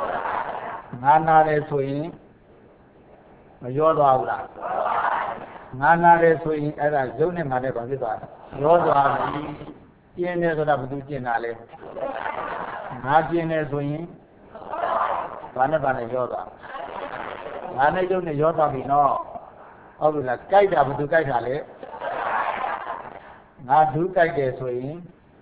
ငါနာတယ်ဆိုရင်မရောသွားဘူးလားငါနာတယ်ဆိုရင်အဲ့ဒါရုပ်နဲ့ငါနဲ့ဘာဖြစ်သွားလဲရောသွားပြီကျင်းတယ်ဆိုတာဘယ်သူကျင်းတာလဲငါကျင်းတယ်ဆိုရင်ဘာနဲ့ရောသွားငါနဲ့ရုပ်နဲ့ရောသွားပြီနော်ဟုတ်ပြီလားကြိုက်တာဘယ်သူကြိုက်တာလဲငါဒူးကြိုက်တယ်ဆိုရင်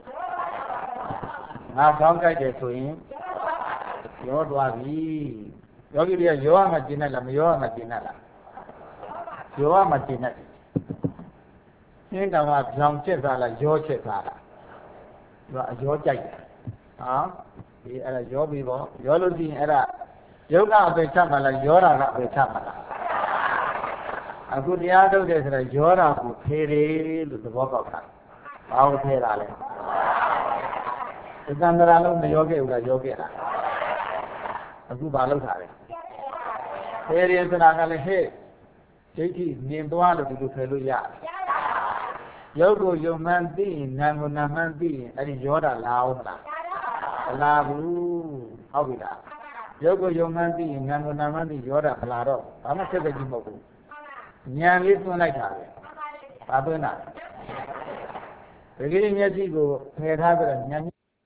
ငါကောင်းကြိုက်တယ်ဆိုရင်ရောသွားပြီယောဂီတွေကရောရမှကျင်းတတ်လားမရောရမှကျင်းတတ်လားရောရမှကျင်းတတ်ရှင်းတော်ကကြောင်ချက်သားလားရောချက်သားလားသူကအရောကြိုက်တယ်ဒီအဲ့ဒါရောပြီပေါ့ရောလို့ရှိရင်အဲ့ဒါယုတ်ကအပေချမှလားရောတာကအပေချမှလားအခုတရားထုတ်တယ်ဆိုတော့ရောတာကိုဖေးတယ်လို့သဘောပေါက်တာဘာကိုဖေးတာလဲသံဃာလုံးမရောခဲ့ဘူးလားရောခဲ့တာအခုဘာလုပ်တာလဲဖေးတယ်ဆိုတာကလည်းဟဲ့ဒိဋ္ဌိမြင်သွားလို့ဒီလိုဖယ်လို့ရရုပ်ကိုယုံမှန်းသိရင်နာမ်ကိုနာမ်မှန်းသိရင်အဲ့ဒီရောတာလာအောင်မလားမလာဘူးဟုတ်ပြီလားရုပ်ကိုယုံမှန်းသိရင်နာမ်ကိုနာမ်မှန်းသိရောတာမလာတော့ဘာမှဆက်သက်ကြည့်မဟုတ်ဘူးဉာဏ်လေးသွင်းလိုက်တာပဲဘာသွင်းတာပဂိရိမျက်စိကိုဖယ်ထားပြီးတော့ဉာဏ်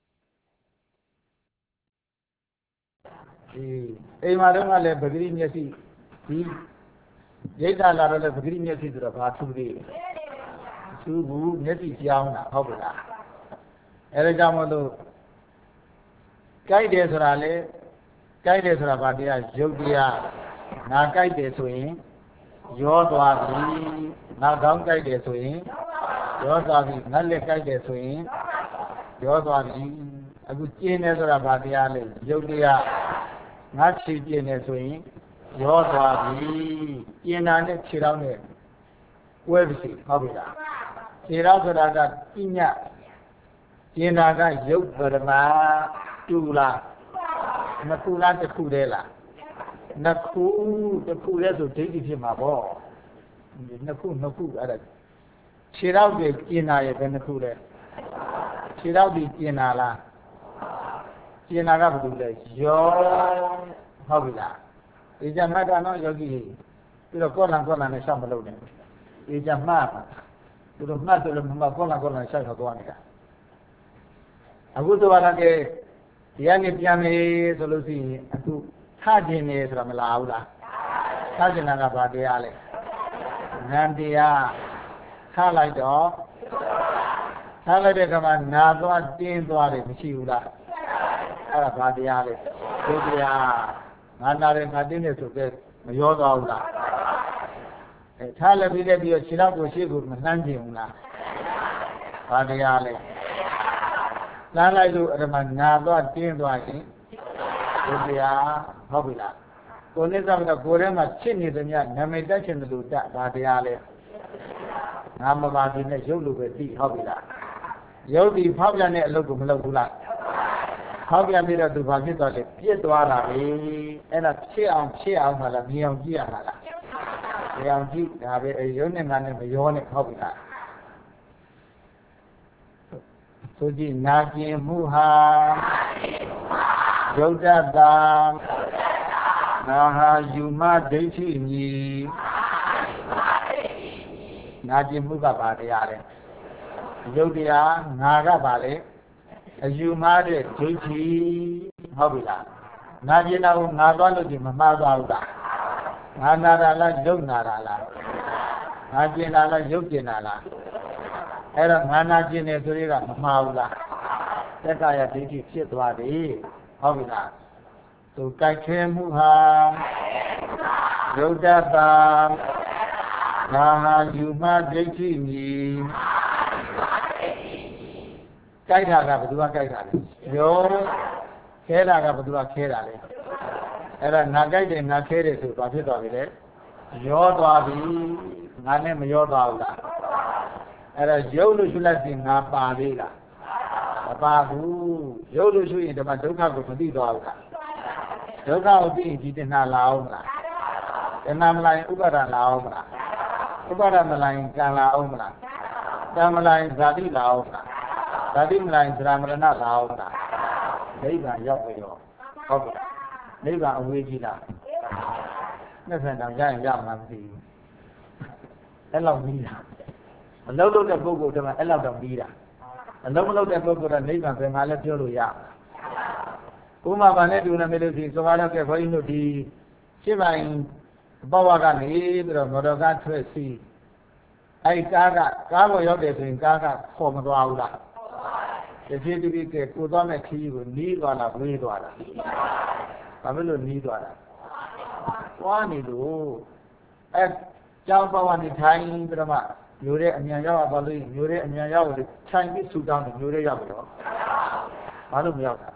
အိမ်မှာတော့လည်းပဂိရိမျက်စိဒီရိတ်တာလာတော့လည်းပဂိရိမျက်စိဆိုတော့ဘာထူးသေးလဲထူးဘူးမျက်စိကြောင်းတာဟုတ်ပြီလားအဲဒါကြောင့်မလို့ကြိုက်တယ်ဆိုတာလေကြိုက်တယ်ဆိုတာဘာတရားရုပ်တရားငါကြိုက်တယ်ဆိုရင်ရောသွားပြီငါကောင်းကြိုက်တယ်ဆိုရင်ရောသွားပြီငါလက်ကြိုက်တယ်ဆိုရင်ရောသွားပြီအခုကျင်းတယ်ဆိုတာဘာတရားလဲရုပ်တရားငါခြေကျင်းတယ်ဆိုရင်ရောသွားပြီကျင်းတာနဲ့ခြေထောက်နဲ့ဝဲပြီဟုတ်ပြီလားခြေထောက်ဆိုတာကပညာကျင်းတာကရုပ်ပရမတူလားမတူလားတစ်ခုတည်းလားနှစ်ခုတစ်ခုလဲဆိုဒိဋ္ဌိဖြစ်မှာပေါ့နှစ်ခုအဲ့ဒါခြေထောက်တွေကျင်တာရဲ့ဘယ်နှစ်ခုလဲခြေထောက်တွေကျင်တာလားကျင်တာကဘာလို့လဲရောဟုတ်ပြီလားဒီကြမှတ်တာနော်ယောဂီပြီးတော့ကောလံနဲ့ရှောက်မလုပ်နဲ့ဒီကြမှတ်ပါသူတို့မှတ်တယ်လို့မမှတ်ကောလံရှောက်တော့သွားနေတာအခုတော့လည်းဒီကနေပြန်နေဆိုလို့ရှိရင်အခုထကျင်နေဆိုတာမလာဘူးလားထကျင်တာကဘာတရားလဲနန္တရားထလိုက်တော့ထားလိုက်တဲ့ကမှနာသွားတင်းသွားတယ်မရှိဘူးလားအဲ့ဒါဘာတရားလဲဒုတရားငါနာတယ်ငါတင်းတယ်ဆိုတော့မရောသွားဘူးလားထားလည်းပြီးတဲ့ပြီးတော့ခြေထောက်ကိုရှေ့ကိုမနှမ်းကျင်ဘူးလားဘာတရားလဲလှမ်းလိုက်လို့အဲ့ဒါမှနာသွားတင်းသွားရင်ဒုတရားဟုတ်ပြီလားကိုယ်နဲ့ဆိုတော့ကိုယ်ထဲမှာချစ်နေသမျှနာမည်တက်ချင်တယ်လို့တတ်ဘာတရားလဲငါမပါသေးနဲ့ရုပ်လိုပဲသိဟုတ်ပြီလားရုပ်ဒီဖောက်ပြန်တဲ့အလုပ်ကိုမလုပ်ဘူးလားဖောက်ပြန်ပြီးတော့သူဘာဖြစ်သွားလဲပြစ်သွားတာပဲအဲ့ဒါဖြစ်အောင်မှလားမြင်အောင်ကြည့်ရမှာလားမြင်အောင်ကြည့်ဒါပဲရုပ်နဲ့ငါနဲ့မရောနဲ့ဟုတ်ပြီလားဆိုကြည့်နာကျင်မှုဟာရုပ်တတ်တာနာဟာယူမဒိဋ္ဌိမြည်နာကျင်မှုကဘာတရားလဲရုပ်တရားငါကဘာလဲအယူမှားတဲ့ဒိဋ္ဌိဟုတ်ပြီလားနာကျင်တာကိုငါသွားလို့ဒီမမှားသွားဘူးလားငါနာတာလားရုပ်နာတာလားငါကျင်တာလားရုပ်ကျင်တာလားအဲ့တော့ငါနာကျင်တယ်ဆိုရင်ကမမှားဘူးလားသက္ကာယဒိဋ္ဌိဖြစ်သွားပြီဟုတ်ပြီလားသူကြိုက်ခဲမှုဟာရုပ်တတ်တာနာဟာယူမဒိဋ္ဌိမြည်ကြိုက်တာကဘယ်သူကကြိုက်တာလဲရောခဲတာကဘယ်သူကခဲတာလဲအဲ့ဒါငါကြိုက်တယ်ငါခဲတယ်ဆိုဘာဖြစ်သွားပြီလဲရောသွားပြီငါနဲ့မရောသွားဘူးလားအဲ့ဒါရုပ်လို့ရှုလိုက်ရင်ငါပါသေးလားမပါဘူးရုပ်လို့ရှုရင်ဒီမှာဒုက္ခကိုမသိသွားဘူးလားဒုက္ခကိုသိရင်ဒီတဏှာလာအောင်မလားတဏှာမလာရင်ဥပါဒလာအောင်မလားဥပါဒမလာရင်ကံလာအောင်မလားကံမလာရင်ဇာတိလာအောင်မလားဇာတိမလာရင်သရမရဏလာအောင်မလားနိဗ္ဗာန်ရောက်ပြီတော့ဟုတ်ကဲ့နိဗ္ဗာန်အဝေးကြီးလားနှစ်ဆန်တောင်ရရင်ရမှာမသိဘူးအဲ့လောက်ပြီးတာအလုံးလုံးတဲ့ပုဂ္ဂိုလ်တွေမှာအဲ့လောက်တော့ပြီးတာအလုံးမလုံးတဲ့ပုဂ္ဂိုလ်ကနိဗ္ဗာန်ပဲငါလည်းပြောလို့ရဥမာဘာနဲ့တူနေမလို့ဒီဆိုတော့ကဲခွန်ကြီးတို့ဒီရှင်းပိုင်းဘဝကနေပြီးတော့မော်တော်ကားထွက်စီအဲ့ကားပေါ်ရောက်တယ်ဆိုရင်ကားကခေါ်မသွားဘူးလားတဖြည်းဖြည်းကဲကိုသွားမဲ့ခီးကိုနီးသွားလားဝေးသွားလားဘာဖြစ်လို့နီးသွားတာသွားနေလို့အဲကျောင်းဘဝနေထိုင်ပြီးတော့မှမျိုးတဲ့အမြန်ရောက်သွားလို့မျိုးတဲ့အမြန်ရောက်လို့ခြိုင်ပြီးဆူတောင်းတယ်မျိုးတဲ့ရောက်တော့ဘာလို့မရောက်တာ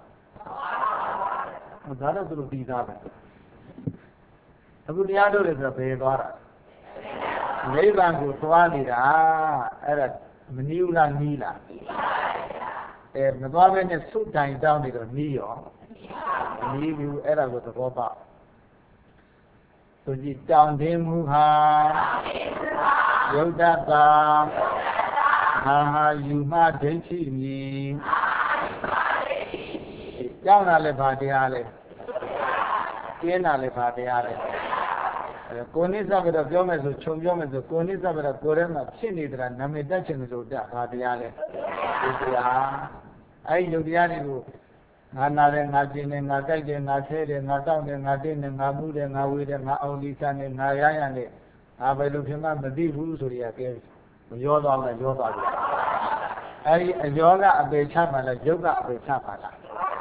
ဒါတော့သူတို့ပြီးသားပဲအခုတရားထုတ်တယ်ဆိုတော့ဘယ်သွားတာနိဗ္ဗာန်ကိုသွားနေတာအဲ့ဒါမနီးဘူးလားနီးလားမသွားဘဲနဲ့ဆုတိုင်တောင်းနေတော့နီးရောမနီးဘူးအဲ့ဒါကိုသဘောပေါက်သူကြည့်တောင်းတင်းမှုဟာယုတ်တတာဟာယူမဒိဋ္ဌိမီကြောင်းတာလည်းဘာတရားလဲကျင်းတာလည်းဘာတရားလဲကိုနိစ္စပဲတော့ပြောမယ်ဆိုခြုံပြောမယ်ဆိုကိုနိစ္စပဲတော့ကိုယ်ထဲမှာဖြစ်နေတာနာမည်တက်ချင်လို့တတ်ဘာတရားလဲဒီတရားအဲ့ဒီယုတ်တရားတွေကိုငါနာတယ်ငါကျင်တယ်ငါကြိုက်တယ်ငါဆဲတယ်ငါတောင်းတယ်ငါတင်းတယ်ငါမှုတယ်ငါဝေးတယ်ငါအောင်ဒီဆန်းတယ်ငါရရတယ်ငါဘယ်လိုဖြစ်မှမသိဘူးဆိုရကဲမရောသွားမယ်ရောသွားပြီအဲ့ဒီအယောကအပေချမှလားယုတ်ကအပေချမှလား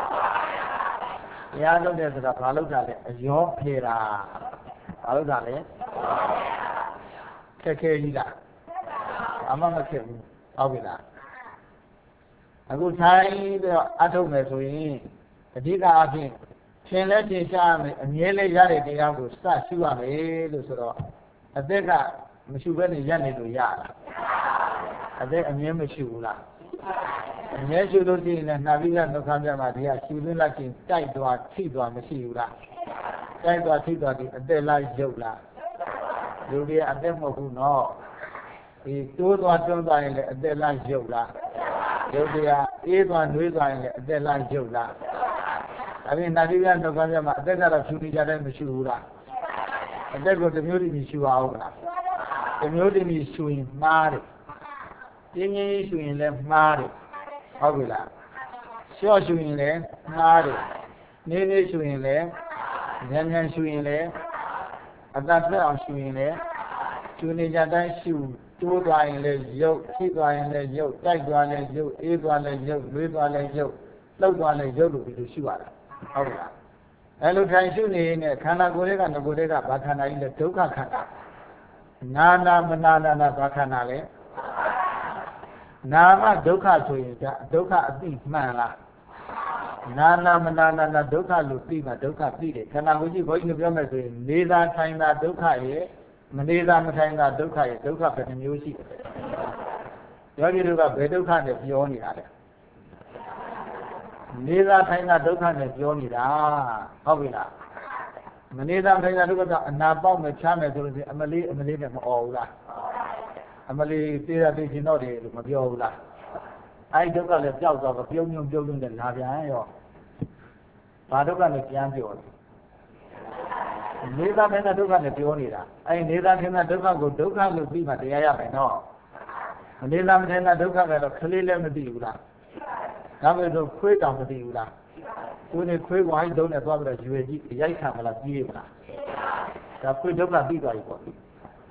တရားလုပ်တယ်ဆိုတာဘာလုပ်တာလဲအယောဖေတာဘာလို့ဒါလဲခက်ခဲကြီးလားအမှမခက်ဘူးဟုတ်ပြီလားအခုထိုင်ပြီးတော့အထုတ်မယ်ဆိုရင်အဓိကအဖြစ်သင်လည်းသင်ရှားမယ်အမြဲလည်းရတဲ့တရားကိုစရှုရမယ်လို့ဆိုတော့အသက်ကမရှုဘဲနဲ့ရက်နေလို့ရလားအသက်အမြဲမရှုဘူးလားအမြဲရှုလို့ရှိရင်လည်းနှာပြီးကနှုတ်ခမ်းပြမှာဒီကရှုသွင်းလိုက်ချင်းတိုက်သွားထိသွားမရှိဘူးလားတိုက်သွားထိသွားဒီအသက်လိုက်ရုပ်လားလူတွေအသက်မဟုတ်ဘူးနော်ဒီတိုးသွားတွန်းသွားရင်လည်းအသက်လိုက်ရုပ်လားရုပ်တရားအေးသွားနှွေးသွားရင်လည်းအသက်လိုက်ရုပ်လားဒါပြင်နှာပြီးကနှုတ်ခမ်းပြမှာအသက်ကတော့ရှုနေကြတယ်မရှိဘူးလားအသက်ကိုတစ်မျိုးတည်းရှုအောင်လားတစ်မျိုးတည်းရှုရင်မှားတယ်ပြင်းပြင်းရှုရင်လည်းမှားတယ်ဟုတ်ပြီလားရှော့ရှုရင်လည်းမှားတယ်နေနေရှုရင်လည်းဉာဏ်ဉာဏ်ရှုရင်လည်းအတတ်သက်အောင်ရှုရင်လည်းရှုနေကြတိုင်းရှုတိုးသွားရင်လည်းရုပ်ထိသွားရင်လည်းရုပ်တိုက်သွားလည်းရုပ်အေးသွားလည်းရုပ်လွေးသွားလည်းရုပ်လှုပ်သွားလည်းရုပ်လို့ဒီလိုရှုရတာဟုတ်ပြီလားအဲလိုထိုင်ရှုနေရင်ခန္ဓာကိုယ်တွေကငကိုယ်တွေကဘာခန္ဓာကြီးလဲဒုက္ခခန္ဓာနာနာမနာနာဘာခန္ဓာလဲနာမဒုက္ခဆိုရင်ဒါဒုက္ခအတိမှန်လားနာနာမနာနာဒုက္ခလို့သိမှဒုက္ခသိတယ်ခန္ဓာကိုယ်ကြီးဘုန်းကြီးပြောမယ်ဆိုရင်နေသာထိုင်သာဒုက္ခရဲ့မနေသာမထိုင်သာဒုက္ခရဲ့ဒုက္ခဘယ်နှမျိုးရှိတယ်ယောဂီတို့ကဘယ်ဒုက္ခနဲ့ပြောနေတာလဲနေသာထိုင်သာဒုက္ခနဲ့ပြောနေတာဟုတ်ပြီလားမနေသာထိုင်သာဒုက္ခကအနာပေါက်မယ်ချမ်းမယ်ဆိုလို့ရှိရင်အမလေးနဲ့မအော်ဘူးလားအမလီသေးတာသိရှင်တော့တယ်လို့မပြောဘူးလားအဲ့ဒုက္ခလည်းပျောက်သွားတော့ပြုံးနဲ့လာပြန်ရောဘာဒုက္ခနဲ့ပြန်ပြောတယ်နေသာထင်တဲ့ဒုက္ခနဲ့ပြောနေတာအဲ့နေသာထင်တဲ့ဒုက္ခကိုဒုက္ခလို့ပြီးမှတရားရမယ်နော်မနေသာမထင်တဲ့ဒုက္ခကတော့ခလေးလည်းမသိဘူးလားဒါပေမဲ့ခွေးတောင်မသိဘူးလားကိုယ်နဲ့ခွေးဝိုင်းတုံးနဲ့သွားပြီးတော့ရွယ်ကြည့်ရိုက်ခံမလားပြေးမလားဒါခွေးဒုက္ခပြီးသွားပြီပေါ့ဟမ်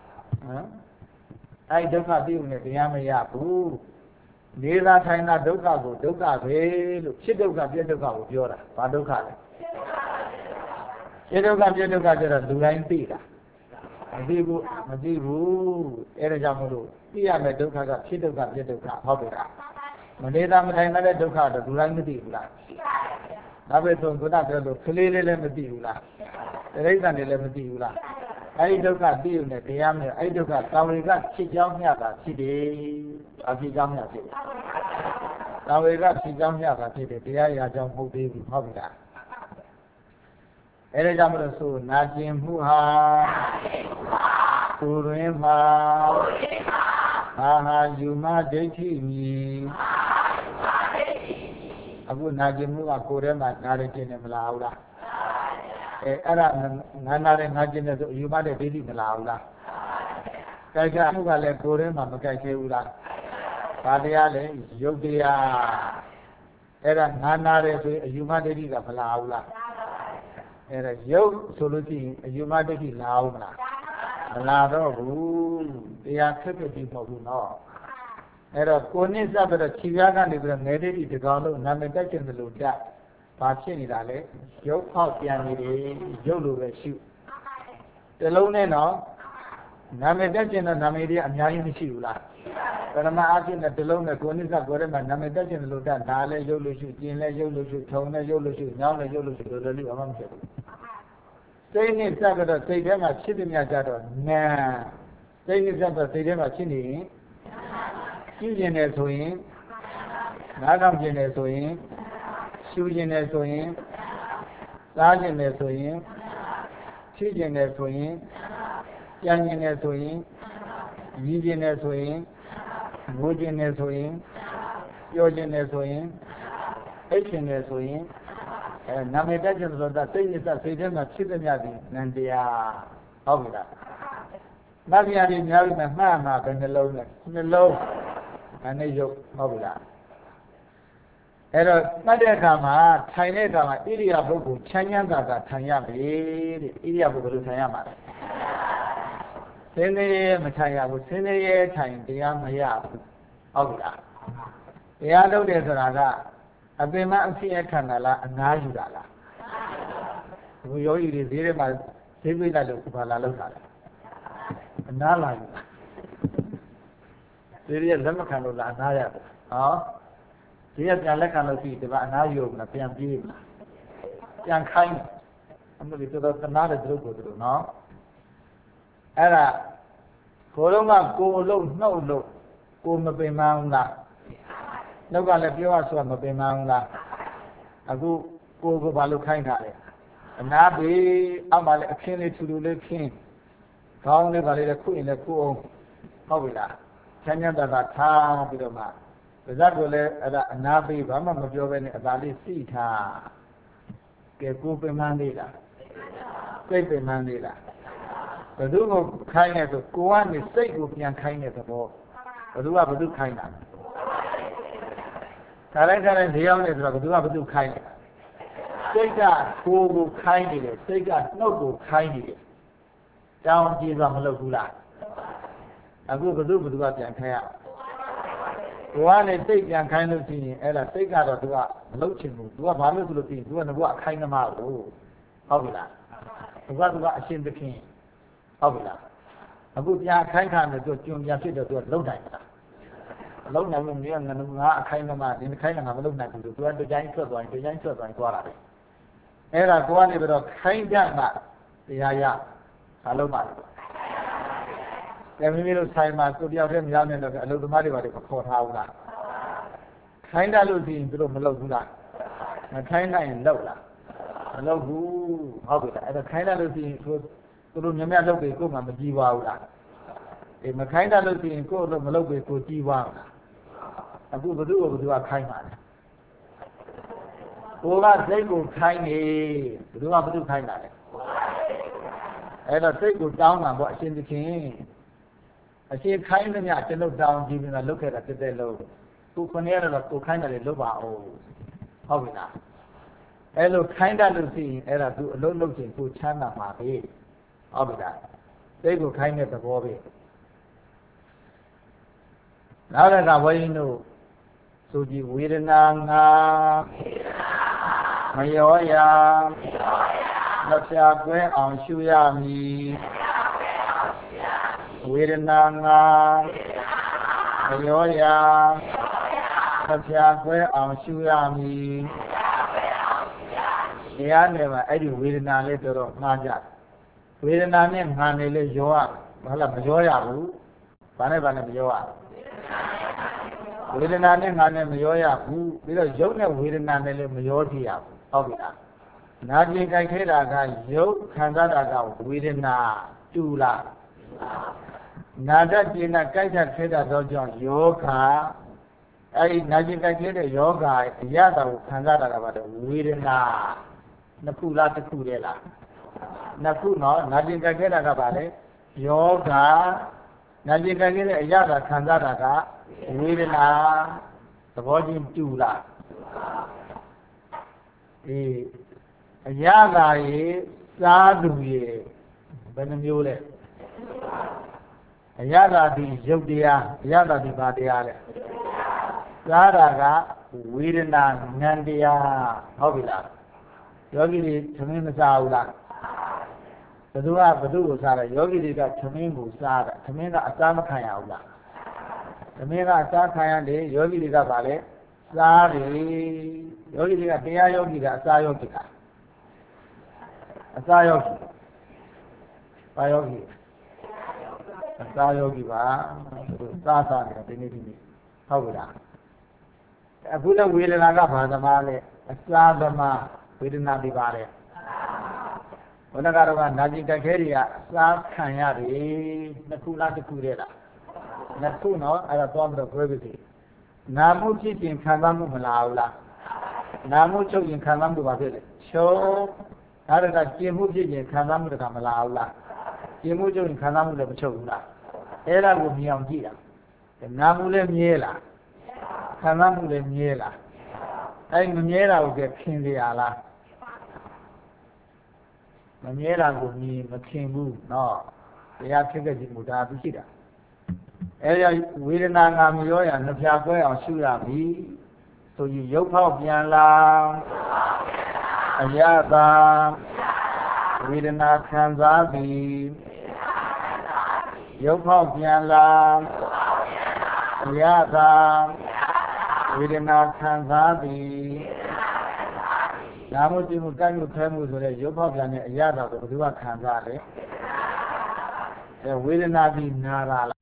အဲ့ဒုက္ခသိုံနဲ့တရားမရဘူးနေသာထိုင်သာဒုက္ခကိုဒုက္ခပဲလို့ဖြစ်ဒုက္ခပြည့်ဒုက္ခကိုပြောတာဘာဒုက္ခလဲဖြစ်ဒုက္ခပြည့်ဒုက္ခကျတော့လူတိုင်းသိတာမသိဘူးအဲ့ဒါကြောင့်မလို့သိရမယ့်ဒုက္ခကဖြစ်ဒုက္ခပြည့်ဒုက္ခဟုတ်ပြီလားမနေသာမထိုင်သာတဲ့ဒုက္ခတော့လူတိုင်းမသိဘူးလားဒါပဲဆိုခုနပြောလို့ကလေးလေးလည်းမသိဘူးလားတိရစ္ဆာန်တွေလည်းမသိဘူးလားအဲ့ဒီဒုက္ခသိုံနဲ့တရားမရအဲ့ဒီဒုက္ခတာဝေကဖြစ်ကြောင်းမျှတာဖြစ်တယ်အဖြစ်ကြောင်းမျှဖြစ်တယ်တာဝေကဖြစ်ကြောင်းမျှတာဖြစ်တယ်တရားရာကြောင်းမဟုတ်သေးဘူးဟုတ်ပြီလားအဲ့ဒါကြောင့်မလို့ဆိုနာကျင်မှုဟာကိုယ်တွင်မှာဟာယူမဒိဋ္ဌိမီအခုနာကျင်မှုကကိုယ်ထဲမှာနားရခြင်းနဲ့မလားဟုတ်လားအဲ့ဒါငါနာတယ်ငါကျင်တယ်ဆိုယူမတဲ့ဒိဋ္ဌိမလားဟုတ်လားကြိုက်ကမှုကလည်းကိုယ်ထဲမှာမကြိုက်သေးဘူးလားဘာတရားလဲယုတ်တရားအဲ့ဒါငါနာတယ်ဆိုရင်အယူမဒိဋ္ဌိကမလာဘူးလားအဲ့ဒါယုတ်ဆိုလို့ရှိရင်အယူမဒိဋ္ဌိလာအောင်မလားမလာတော့ဘူးတရားခက်ခက်ကြီးမဟုတ်ဘူးနော်အဲ့တော့ကိုနစ်စပ်ပြီးတော့ခြေပြားကနေပြီးတော့ငယ်ဒိဋ္ဌိတကောင်လုံးနာမည်တက်ခြင်းလို့ကြဘာဖြစ်နေတာလဲရုပ်ဖောက်ပြန်နေတယ်ရုပ်လိုပဲရှုတလုံးနဲ့တော့နာမည်တက်ခြင်းတော့နာမည်တွေအများကြီးမရှိဘူးလားပရမအဖြစ်နဲ့တလုံးနဲ့ကိုနစ်စပ်ကိုယ်ထဲမှာနာမည်တက်ခြင်းလို့တက်ဒါလည်းရုပ်လို့ရှုကျင်လည်းရုပ်လို့ရှုထုံလည်းရုပ်လို့ရှုညောင်းလည်းရုပ်လို့ရှုလိုလိုလေးဘာမှမဖြစ်ဘူးစိတ်နဲ့စပ်တော့စိတ်ထဲမှာဖြစ်တဲ့မြတ်ကြတော့နာစိတ်နဲ့စပ်တော့စိတ်ထဲမှာဖြစ်နေရင်ရှုကျင်တယ်ဆိုရင်နားထောင်ကျင်တယ်ဆိုရင်ရှုကျင်တယ်ဆိုရင်စားကျင်တယ်ဆိုရင်ဖြည့်ကျင်တယ်ဆိုရင်ကြံကျင်တယ်ဆိုရင်ရည်ကျင်တယ်ဆိုရင်ငိုကျင်တယ်ဆိုရင်ပြောကျင်တယ်ဆိုရင်အိတ်ကျင်တယ်ဆိုရင်နာမည်တက်ကျင်ဆိုတာစိတ်ရစစိတ်ထဲမှာဖြစ်တဲ့မြတ်ဒီနန္တရားဟုတ်ပြီလားမဂ္ဂရာကြီးများပြီမှာမှာပဲနှလုံးနဲ့နှလုံးအနေရုပ်ဟုတ်ပြီလားအဲ့တော့မှတ်တဲ့အခါမှာထိုင်တဲ့အခါမှာဣရိယာပုဂ္ဂိုလ်ချမ်းချမ်းသာသာထိုင်ရပြီတဲ့ဣရိယာပုဂ္ဂိုလ်လိုထိုင်ရမှာဆင်းရဲမထိုင်ရဘူးဆင်းရဲထိုင်တရားမရဘူးဟုတ်ပြီလားတရားလုပ်တယ်ဆိုတာကအပင်မအဖြစ်အခန္ဓာလားအငားယူတာလားဘုယောဂီတွေဈေးထဲမှာဈေးပိတ်လိုက်လို့ဘာလာလောက်တာလဲအနားလာယူဈေးရလက်မခံလို့လားအနားရတယ်ဟောဈေးရပြန်လက်ခံလို့ရှိဒီကအနားယူမလားပြန်ပြေးမလားပြန်ခိုင်းအမလို့တော်တနာတဲ့သူတို့ကိုသူတို့နော်အဲ့ဒါကိုယ်တော့ကကိုယ်လုံးနှုတ်လို့ကိုယ်မပင်မအောင်လားနှုတ်ကလည်းပြောရဆိုမပင်မအောင်လားအခုကိုယ်ကဘာလို့ခိုင်းတာလဲအနာဘေးအောက်မှာလည်းအခင်းလေးထူထူလေးခင်းခေါင်းလေးပါလေးခုရင်လည်းခုအောင်ဟုတ်ပြီလားချမ်းချမ်းသာသာထားပြီးတော့မှပါဇတ်ကိုလည်းအဲ့ဒါအနာဘေးဘာမှမပြောဘဲနဲ့အသာလေးစိထားကဲကိုယ်ပင်မသေးလားစိတ်ပင်မသေးလားဘယ်သူကိုခိုင်းလဲဆိုကိုယ်ကနေစိတ်ကိုပြန်ခိုင်းတဲ့သဘောဘယ်သူခိုင်းတာဒါလိုက်ဈေးရောက်နေဆိုတော့ဘယ်သူခိုင်းလဲစိတ်ကကိုယ်ကိုခိုင်းနေတယ်စိတ်ကနှုတ်ကိုခိုင်းနေတယ်တောင်းကြည့်တော့မလုပ်ဘူးလားအခုဘယ်သူပြန်ခိုင်းရကိုယ်ကနေစိတ်ပြန်ခိုင်းလို့ရှိရင်အဲ့ဒါစိတ်ကတော့သူကမလုပ်ချင်ဘူးသူကဘာလို့ဆိုလို့ရှိရင်သူကငါကအခိုင်းသမားကိုဟုတ်ပြီလားသူကအရှင်သခင်ဟုတ်ပြီလားအခုပြန်ခိုင်းခါနဲ့သူကျွံပြန်ဖြစ်တော့သူကလုံနိုင်တာလုံနိုင်လို့ငါအခိုင်းသမားဒီခိုင်းတာငါမလုံနိုင်ဘူးသူကတကြိုင်းထွက်သွားရင်သွားတာပဲအဲ့ဒါကိုကနေပြီးတော့ခိုင်းကြမှတရားရအလုံးပါကဲမိမိတို့ဆိုင်မှာကိုတယောက်တည်းမရောက်နေတော့အလုပ်သမားတွေဘာတွေခေါ်ထားဘူးလားခိုင်းတတ်လို့ရှိရင်သူတို့မလုပ်ဘူးလားမခိုင်းနိုင်ရင်လုပ်လားမလုပ်ဘူးဟုတ်ပြီလားအဲ့ဒါခိုင်းတတ်လို့ရှိရင်သူတို့မြတ်လုပ်ပြီးကိုယ်မှမကြည့်ပါဘူးလားအေးမခိုင်းတတ်လို့ရှိရင်ကိုယ်လို့မလုပ်ပြီးကိုကြည့်ပါဘူးလားအခုဘယ်သူကခိုင်းပါလဲကိုကစိတ်ကိုခိုင်းနေဘယ်သူခိုင်းတာလဲအဲ့တော့စိတ်ကိုတောင်းတာပေါ့အရှင်သခင်အရှင်ခိုင်းသမျှကျွန်ုပ်တောင်းကြည့်ပြီးတော့လုပ်ခဲ့တာတက်တက်လို့ကိုခொနေရတော့ကိုခိုင်းတယ်လုပ်ပါအောင်ဟုတ်ပြီလားအဲ့လိုခိုင်းတတ်လို့ရှိရင်အဲ့ဒါသူအလုံးလုံးချင်းကိုချမ်းသာမှာပဲဟုတ်ပြီလားစိတ်ကိုခိုင်းတဲ့သဘောပဲနောက်တစ်ခါဘုန်းကြီးတို့ဆိုကြည့်ဝေဒနာငါမရောရာမဖြာကွဲအောင်ရှုရမည်ဝေဒနာငါမရောရာမဖြာကွဲအောင်ရှုရမည်တရားနဲ့မှာအဲ့ဒီဝေဒနာလေးတော့မှားကြဝေဒနာနဲ့ငါနေလေရောရဘာလဲမရောရဘူးဘာနဲ့မရောရဝေဒနာနဲ့ငါနဲ့မရောရဘူးပြီးတော့ရုပ်နဲ့ဝေဒနာနဲ့လည်းမရောကြည့်ရဘူးဟုတ်ပြီလားနာကျင်ကြိုက်ခဲတာကရုပ်ခံစားတာကဝေဒနာတူလားနာတတ်ကျင်တာကြိုက်တာခဲတာတော့ကြောင့်ယောဂအဲ့ဒီနာကျင်ကြိုက်ခဲတဲ့ယောဂအရတာကိုခံစားတာကဘာလဲဝေဒနာနှစ်ခုလားတစ်ခုတည်းလားနှစ်ခုနော်နာကျင်ကြိုက်ခဲတာကဘာလဲယောဂနာကျင်ကြခဲ့တဲ့အရာသာခံစားတာကဝေဒနာသဘောချင်းတူလားအရာသာရေစားသူရေဘယ်နှမျိုးလဲအရာသာဒီရုပ်တရားအရာသာဒီဘာတရားလဲစားတာကဝေဒနာဉာဏ်တရားဟုတ်ပြီလားယောဂီတွေသမင်းမစားဘူးလားဘယ်သူကိုစားတယ်ယောဂီတွေကသမင်းကိုစားတာသမင်းကအစားမခံရဘူးလားသမင်းကအစားခံရတယ်ယောဂီတွေကဗာလဲစားတယ်ယောဂီတွေကတရားယောဂီကအစားယောဂီကအစားယောဂီဘာယောဂီအစားယောဂီပါစားတယ်ဒီနေ့ဟုတ်ပြီလားအခုလည်းဝေဒနာကဘာသမားလဲအစားသမားဝေဒနာဒီပါလေဘုန်းကတော့ကနာကျင်ကြက်ခဲတွေကအစားခံရတယ်နှစ်ခုလားတစ်ခုတည်းလားနှစ်ခုနော်အဲ့ဒါသွားပြီးတော့ပြောပြစီနာမှုဖြစ်ခြင်းခံစားမှုမလာဘူးလားနာမှုချုပ်ခြင်းခံစားမှုဘာဖြစ်လဲချုပ်ဒါရကကျင်မှုဖြစ်ခြင်းခံစားမှုတကမလာဘူးလားကျင်မှုချုပ်ခြင်းခံစားမှုလည်းမချုပ်ဘူးလားအဲ့ဒါကိုမြင်အောင်ကြည့်တာနာမှုလည်းမြဲလားခံစားမှုလည်းမြဲလားအဲ့မမြဲတာကိုခင်ကြရလားမမြဲတာကိုမြင်မခင်ဘူးနော်တရားဖြစ်ခဲ့ခြင်းမူဒါသိရှိတာအဲ့ဒီဝေဒနာငါမရောရနှပြကွဲအောင်ရှုရပြီဆိုရင်ရုပ်ဖောက်ပြန်လာအယတာဝေဒနာခံစားပြီးရုပ်ဖောက်ပြန်လာအယတာဝေဒနာခံစားပြီးနာမှုတိမှုကံမှုထဲမှုဆိုတဲ့ရုပ်ဖောက်ပြန်တဲ့အရာတော်ကိုဘယ်သူကခံစားလဲဝေဒနာပြီးနာတာလား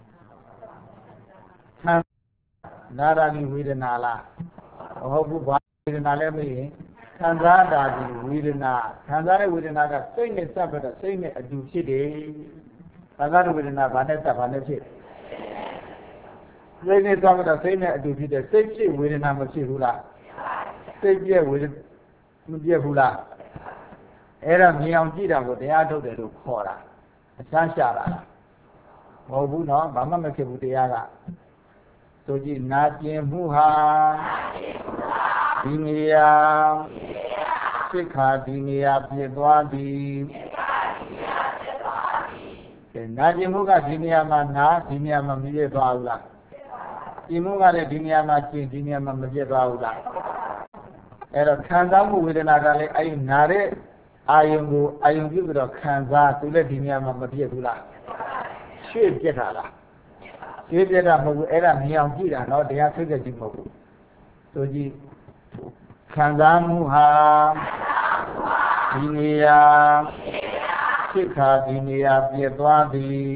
ခံနာတာပြီးဝေဒနာလားဟုတ်ဘူးဘာဝေဒနာလဲမင်းခံစားတာပြီးဝေဒနာခံစားတဲ့ဝေဒနာကစိတ်နဲ့စပ်ပြီးတော့စိတ်နဲ့အတူဖြစ်တယ်ခံစားတဲ့ဝေဒနာဘာနဲ့စပ်ဘာနဲ့ဖြစ်စိတ်နဲ့သွားတော့စိတ်နဲ့အတူဖြစ်တဲ့စိတ်ဖြစ်ဝေဒနာမဖြစ်ဘူးလားစိတ်ပြည့်ဝေဒနာမပြည့်ဘူးလားအဲ့ဒါမြင်အောင်ကြည့်တာကိုတရားထုတ်တယ်လို့ခေါ်တာအချမ်းရှာတာမဟုတ်ဘူးနော်ဘာမှမဖြစ်ဘူးတရားကဆိုကြည့်နာကျင်မှုဟာဒီနေရာစိတ်ခါဒီနေရာဖြစ်သွားသည်နာကျင်မှုကဒီနေရာမှာနာဒီနေရာမှာမပြည့်သွားဘူးလားကျင်မှုကလည်းဒီနေရာမှာကျင်ဒီနေရာမှာမပြည့်သွားဘူးလားအဲ့တော့ခံစားမှုဝေဒနာကလည်းအဲ့ဒီနာတဲ့အာယုံကိုအာယုံပြုပြီးတော့ခံစားသူလည်းဒီနေရာမှာမပြည့်ဘူးလားရွှေ့ပြက်တာလားရွှေ့ပြက်တာမဟုတ်ဘူးအဲ့ဒါမြင်အောင်ကြည့်တာနော်တရားသိတဲ့ကြည့်မဟုတ်ဘူးဆိုကြည့်ခံစားမှုဟာဒီနေရာစိတ်ခါဒီနေရာပြည့်သွားသည်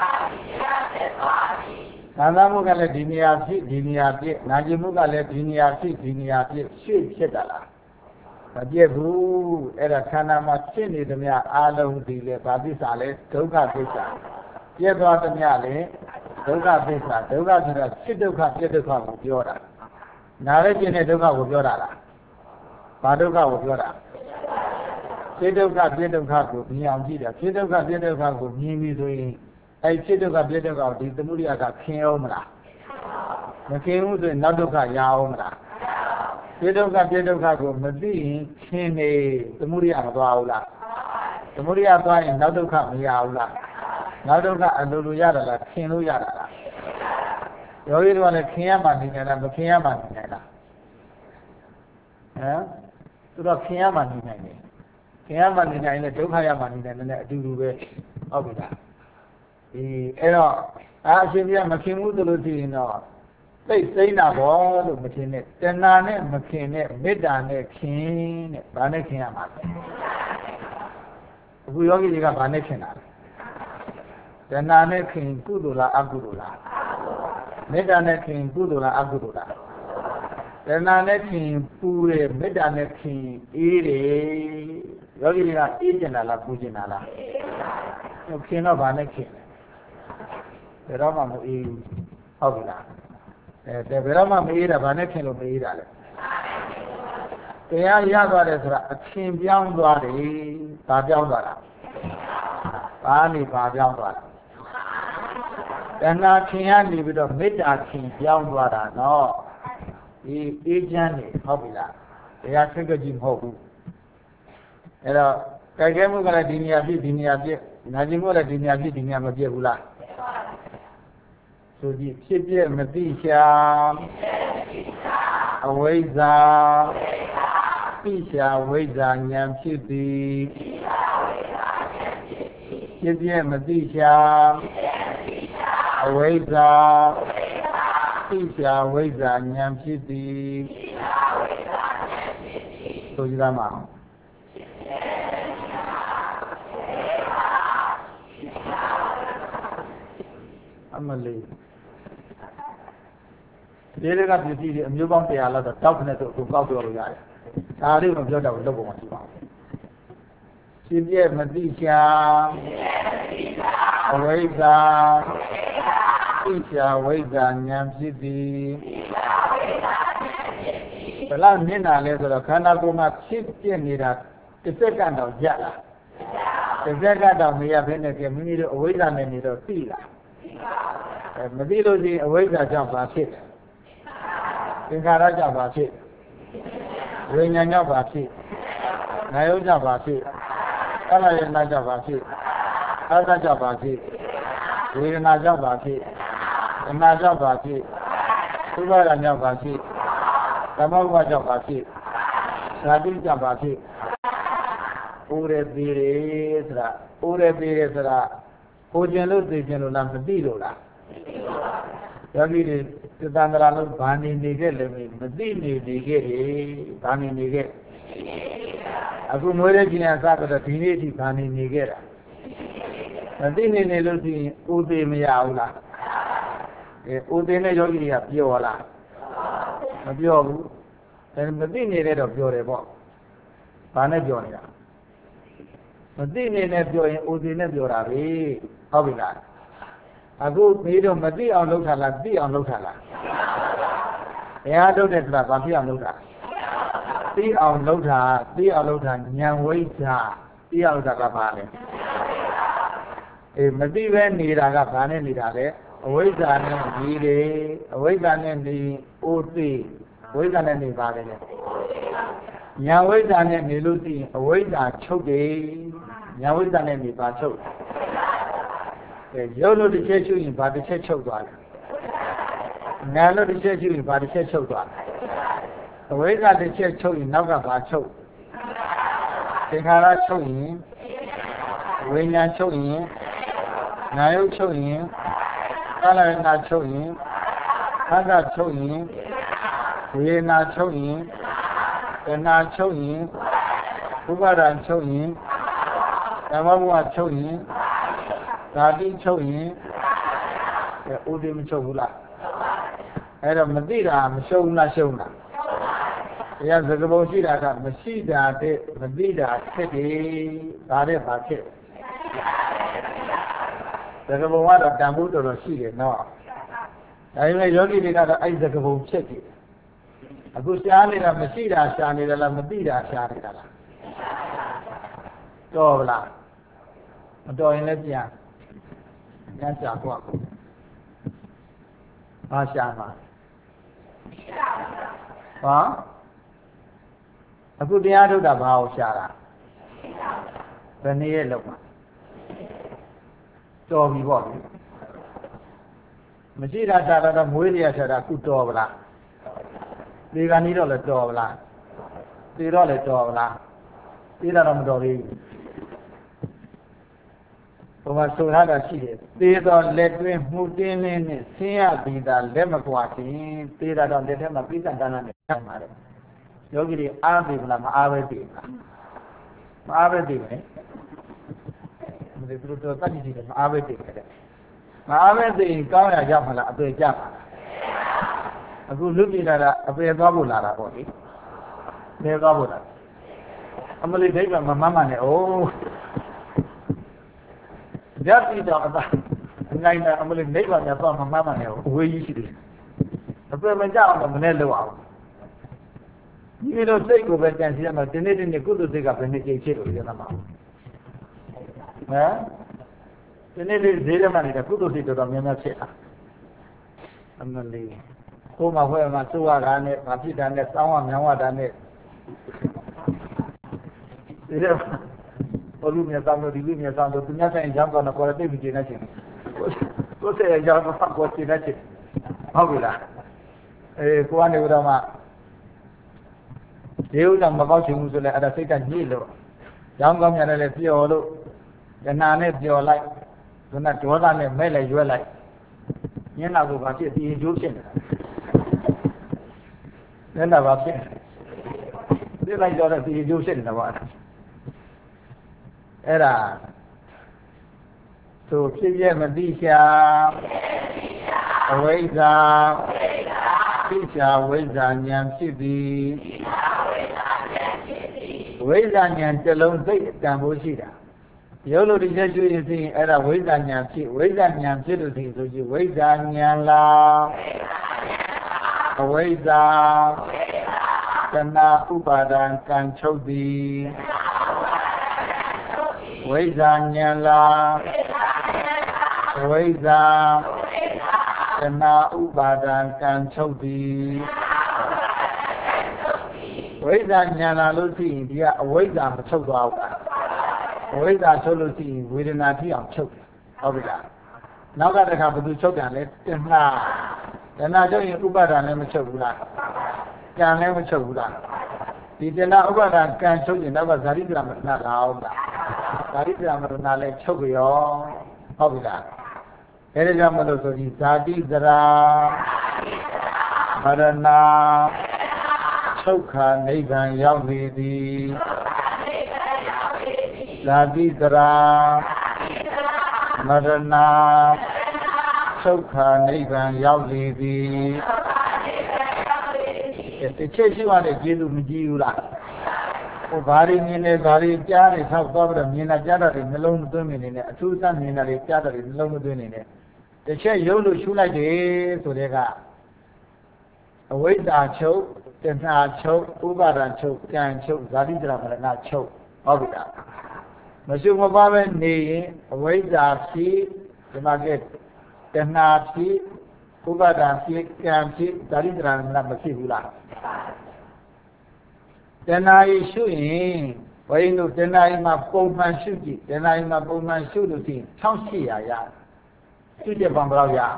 ခံစားမှုကလည်းဒီနေရာဖြစ်ဒီနေရာပြည့်နာကျင်မှုကလည်းဒီနေရာဖြစ်ဒီနေရာပြည့်ရွှေ့ဖြစ်တာလားမပြည့်ဘူးအဲ့ဒါခန္ဓာမှာဖြစ်နေသမျှအာလုံးဒီလေဗာသစ္စာလဲဒုက္ခသစ္စာပြည့်သွားသမျှလဲဒုက္ခသစ္စာဒုက္ခဆိုတာဖြစ်ဒုက္ခပြည့်ဒုက္ခကိုပြောတာနားလည်းကျင်တဲ့ဒုက္ခကိုပြောတာလားဘာဒုက္ခကိုပြောတာဖြစ်ဒုက္ခပြည့်ဒုက္ခကိုမြင်အောင်ကြည့်တာဖြစ်ဒုက္ခပြည့်ဒုက္ခကိုမြင်ပြီဆိုရင်အဲ့ဖြစ်ဒုက္ခပြည့်ဒုက္ခကိုဒီသမုဒိယကခင်အောင်မလားမခင်ဘူးဆိုရင်နောက်ဒုက္ခရအောင်မလားပြည့်ဒုက္ခပြည့်ဒုက္ခကိုမသိရင်ခင်နေသမုဒိယမသွားဘူးလားသမုဒိယသွားရင်နောက်ဒုက္ခမရဘူးလားနောက်ဒုက္ခအလိုလိုရတာလားခင်လို့ရတာလားယောဂီတို့ကလည်းခင်ရမှနေနိုင်လားမခင်ရမှနေနိုင်လားသူတော့ခင်ရမှနေနိုင်တယ်ခင်ရမှနေနိုင်တယ်ဒုက္ခရမှနေနိုင်တယ်အတူတူပဲဟုတ်ပြီလားအဲ့တော့အရှင်ပြမခင်ဘူးဆိုလို့ရှိရင်တော့သိစိမ့်တာဘောလို့မထင်နဲ့တဏှာနဲ့မခင်နဲ့မေတ္တာနဲ့ခင်တဲ့ဘာနဲ့ခင်ရမှာလဲအခုယောဂီတွေကဘာနဲ့ခင်တာလဲတဏှာနဲ့ခင်ကုသိုလ်လားအကုသိုလ်လားမေတ္တာနဲ့ခင်ကုသိုလ်လားအကုသိုလ်လားတဏှာနဲ့ခင်ပူတယ်မေတ္တာနဲ့ခင်အေးတယ်ယောဂီတွေကအေးကျင်တာလားပူကျင်တာလားခင်တော့ဘာနဲ့ခင်ဘယ်တော့မှမအေးဘူးဟုတ်ပြီလားဘယ်တော့မှမအေးတာဘာနဲ့ခင်လို့မအေးတာလဲတရားရသွားတယ်ဆိုတာအခင်ပြောင်းသွားတယ်ဘာပြောင်းသွားတာဘာနေဘာပြောင်းသွားတာ Tana Kiani with a mid-action young brother, no. He agent popular. They are thinking hope. Kagamu Dinia, Najimola Dinia, Dinia Mabula. So the Chipia Matisha, Aweza, Pisha, Aweza, Yam Chipi, Chipia Matisha, Aweza, Pisha, Aweza, Yam Chipi, so Yama. Amali. They got to see a new bump, a lot of toughness to go to a guy. I live on the double one. Sylvia Madisha, Aweza, Isha, Aweza, Yam City. The land Nina left the Kanagoma 60 meters, the second of Jala. The second of me have been a community Aweza and the Fila. Madilo di Aweza Java Kit. Ingara Java Kit. Rina Java Kit. Nayo Java Kit. Kalayana Java Kit. Asa Java Kit. Rina Java Kit. Ina Java Kit. Subara Java Kit. Tamawa Java Kit. Sadi Java Kit. Ure Biresra. Ojelo de Genolam Dilola. Yogi the Dandala Bani Nigel, Madini Nigeri, Bani Niger. Agu Morejina Saka the Trinity Bani Nigera. Madini Neluti Ude Miaula. Udene Yogi Piola. Mabiogu, and Madini read of your ebo. Panagionia. Madini Nebio Udine Bioravi, Obila. A good medium Madi on Lutala, be on Lutala. I don't get that, but be on Luta. Be on Luta, be on Luta, Yan Waita, be on Lavale. If Madi when need a Gapane Nidale, away than the away than the Oti, away than the Valley. Yan Waita and Niluti, away than Chogi, Yan Waita and the Bacho. Yolo the church in Badi Church of God. Nalo the church in Badi Church of God. Away got the church in Naga Bacho. Tehara Choin, Wayna Choin, Nayo Choin, Kalana Choin, Haga Choin, Wayna Choin, Ena Choin, Ubaran Choin, Namawa Choin. Sadi Choyin, Udim Chovula. Era Madira, Mashona Shona. Yes, the Gabosida, Mashida, Madida, City, Sade Paket. The Gabawad of Damuto Rashid, no. I may only did Isaac of Chetty. A Gusiani of Mashida, Shani, la Madida, Shani. Dovla. Doing Lebian. That's a walk. Ashama. Huh? A good year to the Bao Shara. The near Loma. So we walk. Machida Tara Muria Shara Kutovla. They got needle at Dovla. They roll at Dovla. They don't know. So had a sheet. They don't let me move in, see a be the Lemaqua, they don't let him a piece and done on the Yogi Abiblam Avedi. Avedi, the truth of Avedi. Avedi, Kaya Jamala, a big Jama. A good looking at a very Babula body. They're Babula. I'm only taking my mamma, oh. That is the night I'm going to make on your phone, Mamma, where you should. The permanent down of the Nello. You don't take over and see them, but they need to take up and make a chip with your mouth. ဒီနေ့လေးဈေးထဲမှာနေတဲ့ကုသိုလ်စိတ်တော်တော်များများဖြစ်တာအမလေးကိုမဖွဲ့မှာစိုးရတာနဲ့မဖြစ်တာနဲ့စောင်းဝမြောင်းဝတာနဲ့ဒီတော့ဘလူမြေဆောင်တို့ဒီလူမြေဆောင်တို့သူများဆိုင်ကြောင်းကတော့ပေါ်တိတ်ပြီးနေချင်းကိုယ်ဆက်ရကြောင်းတော့ကိုယ်ရှင်းနေချင်းဟုတ်ပြီလားကိုကနေတော့မှဒီဥစ္စာမပေါက်ချင်ဘူးဆိုလဲအဲ့ဒါစိတ်ကညှိလို့ရောင်းကောင်းများလည်းပျော်လို့တဏှာနဲ့ပျော်လိုက်ဒုနာဒေါသနဲ့မဲ့လည်းရွက်လိုက်ညနာကိုဘာဖြစ်ဒီအကျိုးဖြစ်နေတာညနာဘာဖြစ်ဒီလိုက်တော့ဒီအကျိုးဖြစ်နေတာပါအဲ့ဒါသူဖြစ်ပြမသိရှာအဝိဇ္ဇာသိရှာဝိဇ္ဇာဉာဏ်ဖြစ်သည်ဝိဇ္ဇာဉာဏ်တစ်လုံးသိအတန်ဖို့ရှိတာရုပ်လို့ဒီချက်ကျွေးရင်သိရင်အဲ့ဒါဝိဇ္ဇာဉာဏ်ဖြစ်ဝိဇ္ဇာဉာဏ်ဖြစ်လို့သိဆိုကြည့်ဝိဇ္ဇာဉာဏ်လားအဝိဇ္ဇာတဏှာဥပါဒံကံချုပ်သည်ဝိဇ္ဇာဉာဏ်လားအဝိဇ္ဇာတဏှာဥပါဒံကံချုပ်သည်ဝိဇ္ဇာဉာဏ်လာလို့ရှိရင်ဒီကအဝိဇ္ဇာမချုပ်သွားဘူးအဝိဇ္ဇာချုပ်လို့ရှိရင်ဝေဒနာဖြစ်အောင်ချုပ်တယ်ဟုတ်ပြီလားနောက်ကတခါဘယ်သူချုပ်တယ်လဲတဏှာချုပ်ရင်ဥပါဒံလည်းမချုပ်ဘူးလားကံလည်းမချုပ်ဘူးလားဒီတဏှာဥပါဒံကံချုပ်ရင်နောက်ကဇာတိပရမရဏလာအောင်လားဇာတိပရမရဏလည်းချုပ်ရောဟုတ်ပြီလားအဲဒါကြောင့်မလို့ဆိုဒီဇာတိဇရာမရဏချုပ်ခာနိဗ္ဗာန်ရောက်နေသည်ဇာတိဇရာမရဏချုပ်ခာနိဗ္ဗာန်ရောက်နေသည်တစ်ချက်ရှိမှလည်းကျေးဇူးမကြည့်ဘူးလားဟိုဘာတွေမြင်နေဘာတွေကြားနေဆောက်သွားပြီးတော့မြင်တာကြားတာတွေနှလုံးမသွင်းနေနဲ့အထူးသမြင်တာတွေကြားတာတွေနှလုံးမသွင်းနေနဲ့တစ်ချက်ရုပ်လို့ရှုလိုက်တယ်ဆိုတဲ့ကအဝိဇ္ဇာချုပ်တဏှာချုပ်ဥပါဒံချုပ်ကံချုပ်ဇာတိတရမရဏချုပ်ဟုတ်ပြီလားမရှုမပါပဲနေရင်အဝိဇ္ဇာဖြစ်ဒီမှာကတဏှာဖြစ်ဥပါဒံဖြစ်ကံဖြစ်ဇာတိတရမရဏမဖြစ်ဘူးလားတဏှာကြီးရှုရင်ဘယ်လိုတဏှာကြီးမှာပုံမှန်ရှုကြည့်တဏှာကြီးမှာပုံမှန်ရှုလို့ရှိရင်1800ရရှုချက်ပံဘယ်လောက်ရ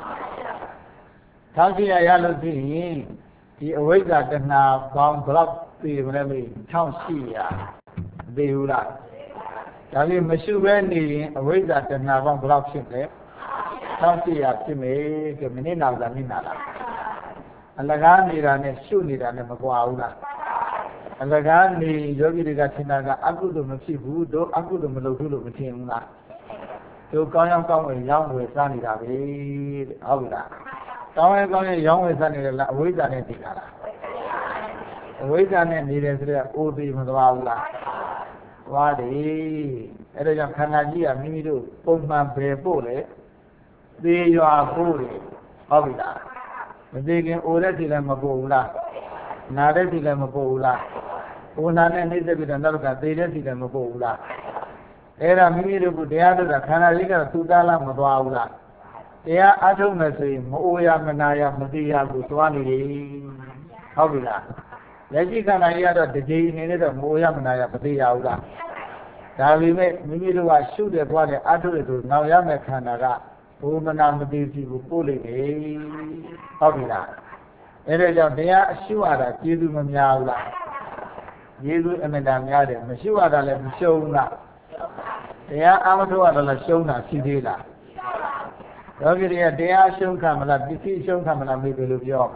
1800ရလို့ရှိရင်ဒီအဝိဇ္ဇာတဏှာပေါင်းဘယ်လောက်သိမလဲမေး1800သိဘူးလားဒါလေးမရှုဘဲနေရင်အဝိဇ္ဇာတဏှာပေါင်းဘယ်လောက်ဖြစ်လဲ1800ဖြစ်မယ်ကဲမိနစ်nàoလားမိနစ်လားအလကားနေတာနဲ့ရှုနေတာနဲ့မကွာဘူးလားအလကားနေယောဂီတွေကထင်တာကအကုသိုလ်မဖြစ်ဘူးတို့အကုသိုလ်မလုပ်ဘူးလို့မထင်ဘူးလားတို့ကောင်းရောင်းကောင်းဝင်ရောင်းဝယ်စားနေတာပဲတဲ့ဟုတ်ပြီလားကောင်းရင်ကောင်းရင်ရောင်းဝယ်စားနေတယ်လားအဝိဇ္ဇာနဲ့တည်တာလားအဝိဇ္ဇာနဲ့နေတယ်ဆိုတော့အိုသေးမသွားဘူးလားသွားတယ်အဲ့ဒါကြောင့်ခန္ဓာကြီးကမိမိတို့ပုံမှန်ပဲပို့လေသေးရွာပို့တယ်ဟုတ်ပြီလားမသေးခင်အိုတဲ့စီလည်းမပို့ဘူးလားနာတဲ့စီလည်းမပို့ဘူးလားအိုနာနဲ့နှိမ့်သက်ပြီးတော့နောက်ကသေတဲ့စီလည်းမပို့ဘူးလားအဲ့ဒါမိမိတို့ကတရားထုတ်တာခန္ဓာကြီးကတော့သူသားလားမသွားဘူးလားတရားအထုတ်မယ်ဆိုရင်မအိုရမနာရမသိရဘူးသွားနေတယ်ဟုတ်ပြီလားလက်ရှိခန္ဓာကြီးကတော့တကြိမ်နေနဲ့တော့မအိုရမနာရမသိရဘူးလားဒါပေမဲ့မိမိတို့ကရှုတယ်သွားတယ်အထုတ်တယ်ဆိုနောက်ရမယ့်ခန္ဓာကဘုမနာမသိစီကိုပို့လိုက်တယ်ဟုတ်ပြီလားအဲ့ဒါကြောင့်တရားအရှုရတာကျေးဇူးမများဘူးလားကျေးဇူးအမြဲတမ်းများတယ်မရှုရတာလည်းမရှုံးဘူးလားတရားအမထုတ်ရတာလည်းရှုံးတာရှိသေးလားယောဂီတွေကတရားရှုံးခံမလားပစ္စည်းရှုံးခံမလားမေးတယ်လို့ပြော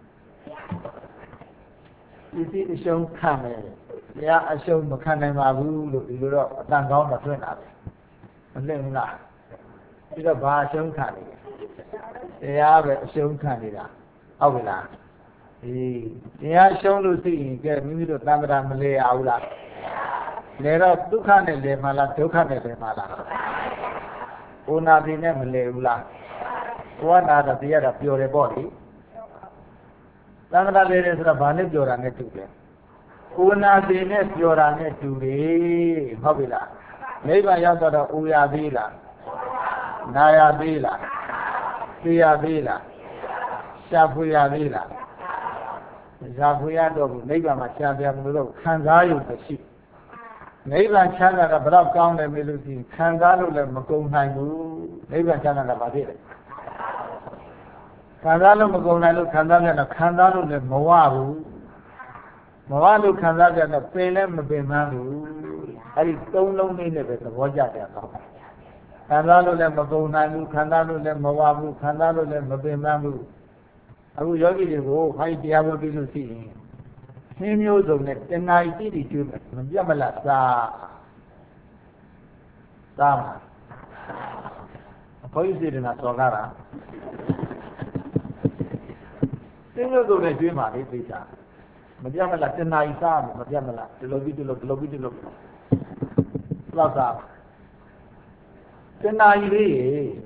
ပစ္စည်းအရှုံးခံမယ်တရားအရှုံးမခံနိုင်ပါဘူးလို့ဒီလိုတော့အတန်ကောင်းတော့ထွင်းတာပဲမလင့်ဘူးလားပြီးတော့ဘာအရှုံးခံနေလဲတရားပဲအရှုံးခံနေတာဟုတ်ပြီလားတရားရှုံးလို့သိရင်ကဲမိမိတို့တမ္ပရာမလဲရဘူးလားလဲတော့ဒုက္ခနဲ့လဲမှလားဒုက္ခနဲ့လဲမှလားဘုနာတိနဲ့မလဲဘူးလားကိုကနာတာတရားတာပျော်တယ်ပေါ့လေတမ္ပရာလဲတယ်ဆိုတော့ဘာနဲ့ပျော်တာနဲ့တူလဲကိုနာတိနဲ့ပျော်တာနဲ့တူတယ်ဟုတ်ပြီလားနိဗ္ဗာန်ရောက်တော့အိုရသေးလား Naya Bila, Pia Bila, Shapuya Bila, Zapuya Dobu, Neighbor Machavia Mulu, Kangayu the sheep. Neighbor Chana, the Brab Town, the Milusi, Kangaru, the Makunaibu, Neighbor Chana, the Badil. Kandalu Makunailu, Kandalu, and Kandalu, the Moabu, Moalu Kandalu, and the Pelem Bemaru. I don't know me never the Waja. Kandalu, the Makunailu, Kandalu, the Moabu, Kandalu, the Bemaru. I will yogi to go, high diabo to see. Him use of it, and I did it to Yamala Sama. How is it in a Sogara? Single to the dream, I did it. Majamala, and I saw Majamala, the lobby to look, lobby to look. Plaza. Then I read.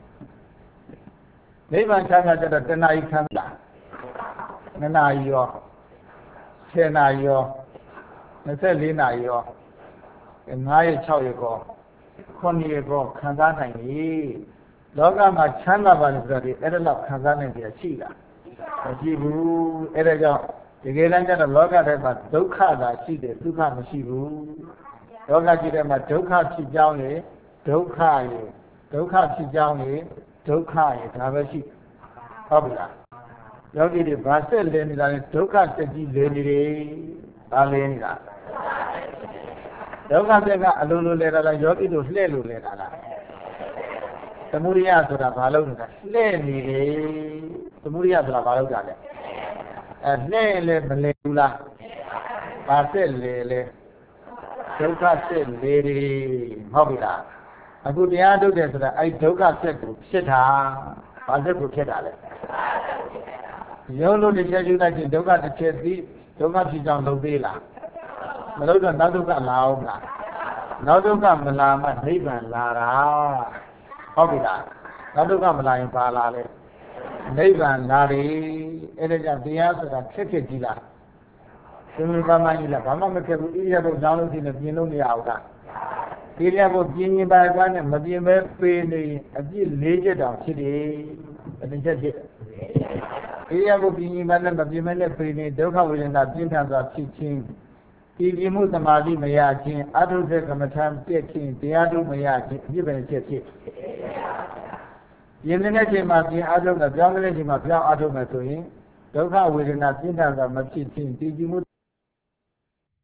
Never China that a Tenai Kanda. Nanayo, Senayo, Natalinayo, and Naya Choyago, Koniago, Kandana, Logama Chana was the Edela Kandana Chila. Shibu, Edega, the Gelanga Loga, but Doka, she did, Duka, Shibu, Loga Gidema, Doka Chijani, Doka, Doka Chijani. Doka, Tavashi, Pabla. Yogi the Basel, then Doka said, Lady Alena. Doka said, Alulu Lera, Yogi to Slelu Lera. The Muria to the Balona, Slay, the Muria to the Balona. And Lele Melula, Basel Lele, Doka said, Lady Pabla. I put the other day that I took a set to sit her, I said to get at it. Yolo, the United Doga the Chesty, Doga Chijan Lovila. Meloda Naduka Launa. Naduka Malama, Niban Lara. Hobila. Naduka Malay Palale. Niban Lari, Elegant the answer and Cheketila. Similar Manila, Bama Kebu, Iyabo down in the Pinonia Auga. Iliabo Gini by one and Madiame Pay a deal legend of city and the judge. Iliabo Gini by the Madiame Pay, Doka will not think of teaching. Ilimu the Madi Mayaki, Adu Zekamatan, taking the Adu Mayaki, given a city. Yelinati Mati, Adu, the Jongleti Mafia Adu Matui, Doka will not think of teaching. Ilimu